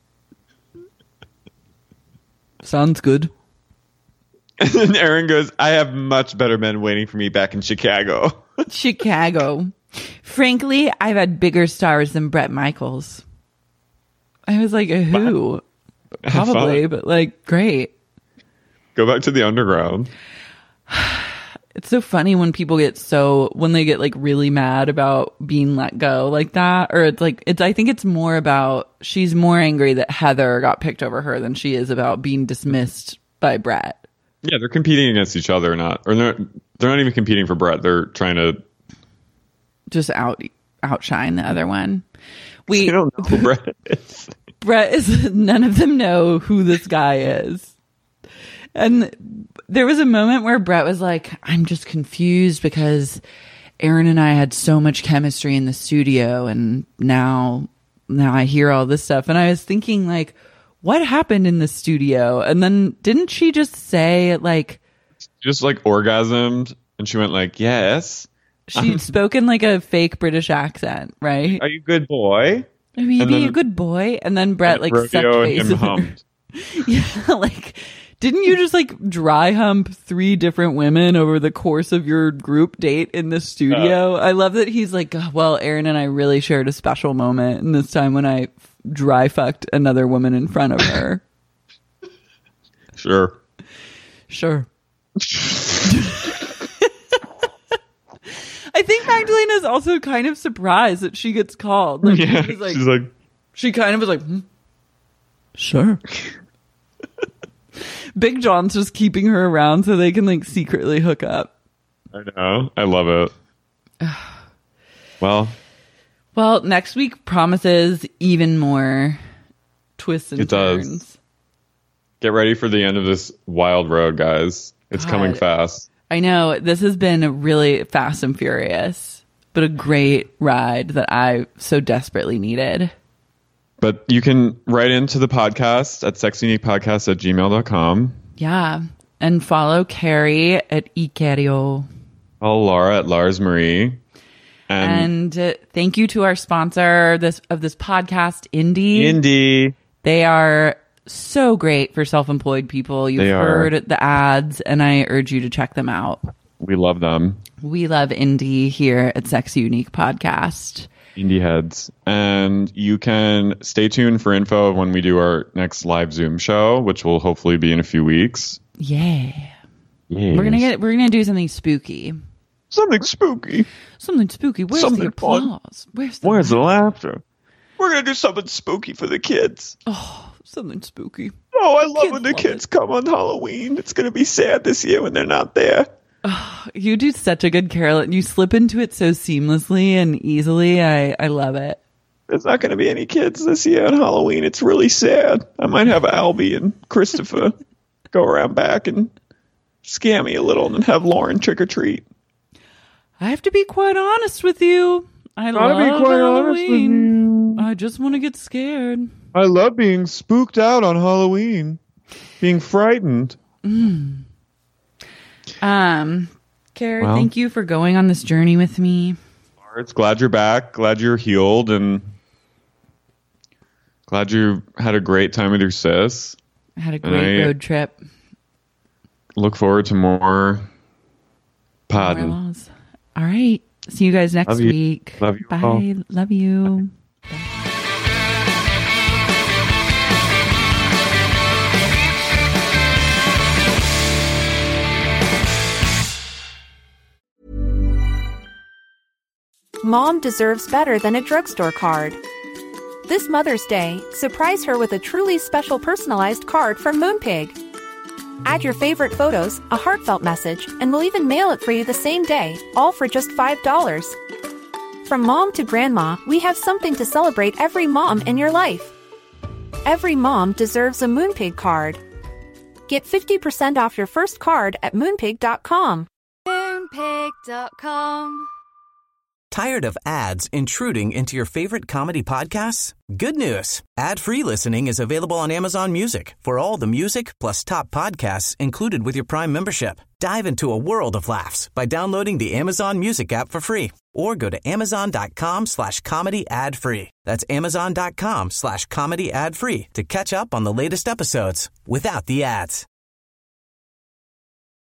Speaker 9: Sounds good.
Speaker 8: And then Aaron goes, "I have much better men waiting for me back in Chicago."
Speaker 9: Chicago. Frankly, I've had bigger stars than Bret Michaels. I was like, who? Probably, but like, great.
Speaker 8: Go back to the underground.
Speaker 9: It's so funny when people get so, when they get like really mad about being let go like that. Or it's like, it's, I think it's more about, she's more angry that Heather got picked over her than she is about being dismissed by Bret.
Speaker 8: Yeah, they're competing against each other, not, or they're, they're not even competing for Bret. They're trying to
Speaker 9: just out, outshine the other one. We
Speaker 8: I don't know who Bret is.
Speaker 9: Bret is, none of them know who this guy is. And there was a moment where Bret was like, "I'm just confused because Aaron and I had so much chemistry in the studio, and now now I hear all this stuff." And I was thinking, like, what happened in the studio? And then didn't she just say, like,
Speaker 8: just like orgasmed, and she went like, "Yes."
Speaker 9: She'd spoken like a fake British accent, right?
Speaker 8: "Are you a good boy?
Speaker 9: Are you
Speaker 8: And
Speaker 9: being
Speaker 8: then-
Speaker 9: a good boy?" And then Bret like sucked
Speaker 8: Rodeo and
Speaker 9: face
Speaker 8: him
Speaker 9: with her.
Speaker 8: hummed.
Speaker 9: Yeah, like, didn't you just like dry hump three different women over the course of your group date in the studio?
Speaker 8: Uh,
Speaker 9: I love that he's like, "Oh, well, Aaron and I really shared a special moment, and this time when I dry fucked another woman in front of her."
Speaker 8: Sure.
Speaker 9: Sure. I think Magdalena's also kind of surprised that she gets called. Like,
Speaker 8: Yeah,
Speaker 9: she was like,
Speaker 8: she's like,
Speaker 9: she kind of was like, hmm, sure. Big John's just keeping her around so they can like secretly hook up.
Speaker 8: I know. I love it. Well,
Speaker 9: Well, next week promises even more twists and
Speaker 8: it does.
Speaker 9: turns.
Speaker 8: Get ready for the end of this wild road, guys. It's
Speaker 9: God.
Speaker 8: coming fast.
Speaker 9: I know this has been a really fast and furious, but a great ride that I so desperately needed.
Speaker 8: But you can write into the podcast at sexuniquepodcast at gmail dot com.
Speaker 9: Yeah. And follow Carrie at Icario.
Speaker 8: Follow Laura at Lars Marie. And,
Speaker 9: And uh, thank you to our sponsor this of this podcast, Indie.
Speaker 8: Indie.
Speaker 9: They are so great for self-employed people. You've
Speaker 8: They are.
Speaker 9: heard the ads, and I urge you to check them out.
Speaker 8: We love them.
Speaker 9: We love Indie here at Sex Unique Podcast.
Speaker 8: Indie heads. And you can stay tuned for info when we do our next live Zoom show, which will hopefully be in a few weeks.
Speaker 9: Yeah.
Speaker 8: Yes.
Speaker 9: We're gonna get we're gonna do something spooky.
Speaker 8: Something spooky.
Speaker 9: Something spooky. Where's
Speaker 8: Something
Speaker 9: the applause? Where's the
Speaker 8: Where's the laughter? We're going to do something spooky for the kids.
Speaker 9: Oh, something spooky.
Speaker 8: Oh, I love
Speaker 9: Kids
Speaker 8: when the
Speaker 9: love
Speaker 8: kids come on Halloween. It's going to be sad this year when they're not there.
Speaker 9: You do such a good Carolyn. You slip into it so seamlessly and easily. I, I love it.
Speaker 8: There's not going to be any kids this year on Halloween. It's really sad. I might have Albie and Christopher go around back and scare me a little and then have Lauren trick or treat.
Speaker 9: I have to be quite honest with you. I
Speaker 8: Gotta
Speaker 9: love
Speaker 8: be quite honest with
Speaker 9: Halloween. I just want to get scared.
Speaker 8: I love being spooked out on Halloween, being frightened.
Speaker 9: Mm. Um, Carrie,
Speaker 8: Well.
Speaker 9: thank you for going on this journey with me.
Speaker 8: It's glad you're back. Glad you're healed, and glad you had a great time with your sis.
Speaker 9: I had a
Speaker 8: And
Speaker 9: great
Speaker 8: I
Speaker 9: road trip.
Speaker 8: Look forward to more podding.
Speaker 9: More laws. All right. See you guys next
Speaker 8: Love you.
Speaker 9: week.
Speaker 8: Love you
Speaker 9: Bye.
Speaker 8: all.
Speaker 9: Love you.
Speaker 5: Mom deserves better than a drugstore card. This Mother's Day, surprise her with a truly special personalized card from Moonpig. Add your favorite photos, a heartfelt message, and we'll even mail it for you the same day, all for just five dollars. From mom to grandma, we have something to celebrate every mom in your life. Every mom deserves a Moonpig card. Get fifty percent off your first card at moonpig dot com.
Speaker 6: Moonpig dot com.
Speaker 7: Tired of ads intruding into your favorite comedy podcasts? Good news. Ad-free listening is available on Amazon Music for all the music plus top podcasts included with your Prime membership. Dive into a world of laughs by downloading the Amazon Music app for free or go to amazon.com slash comedy ad free. That's amazon.com slash comedy ad free to catch up on the latest episodes without the ads.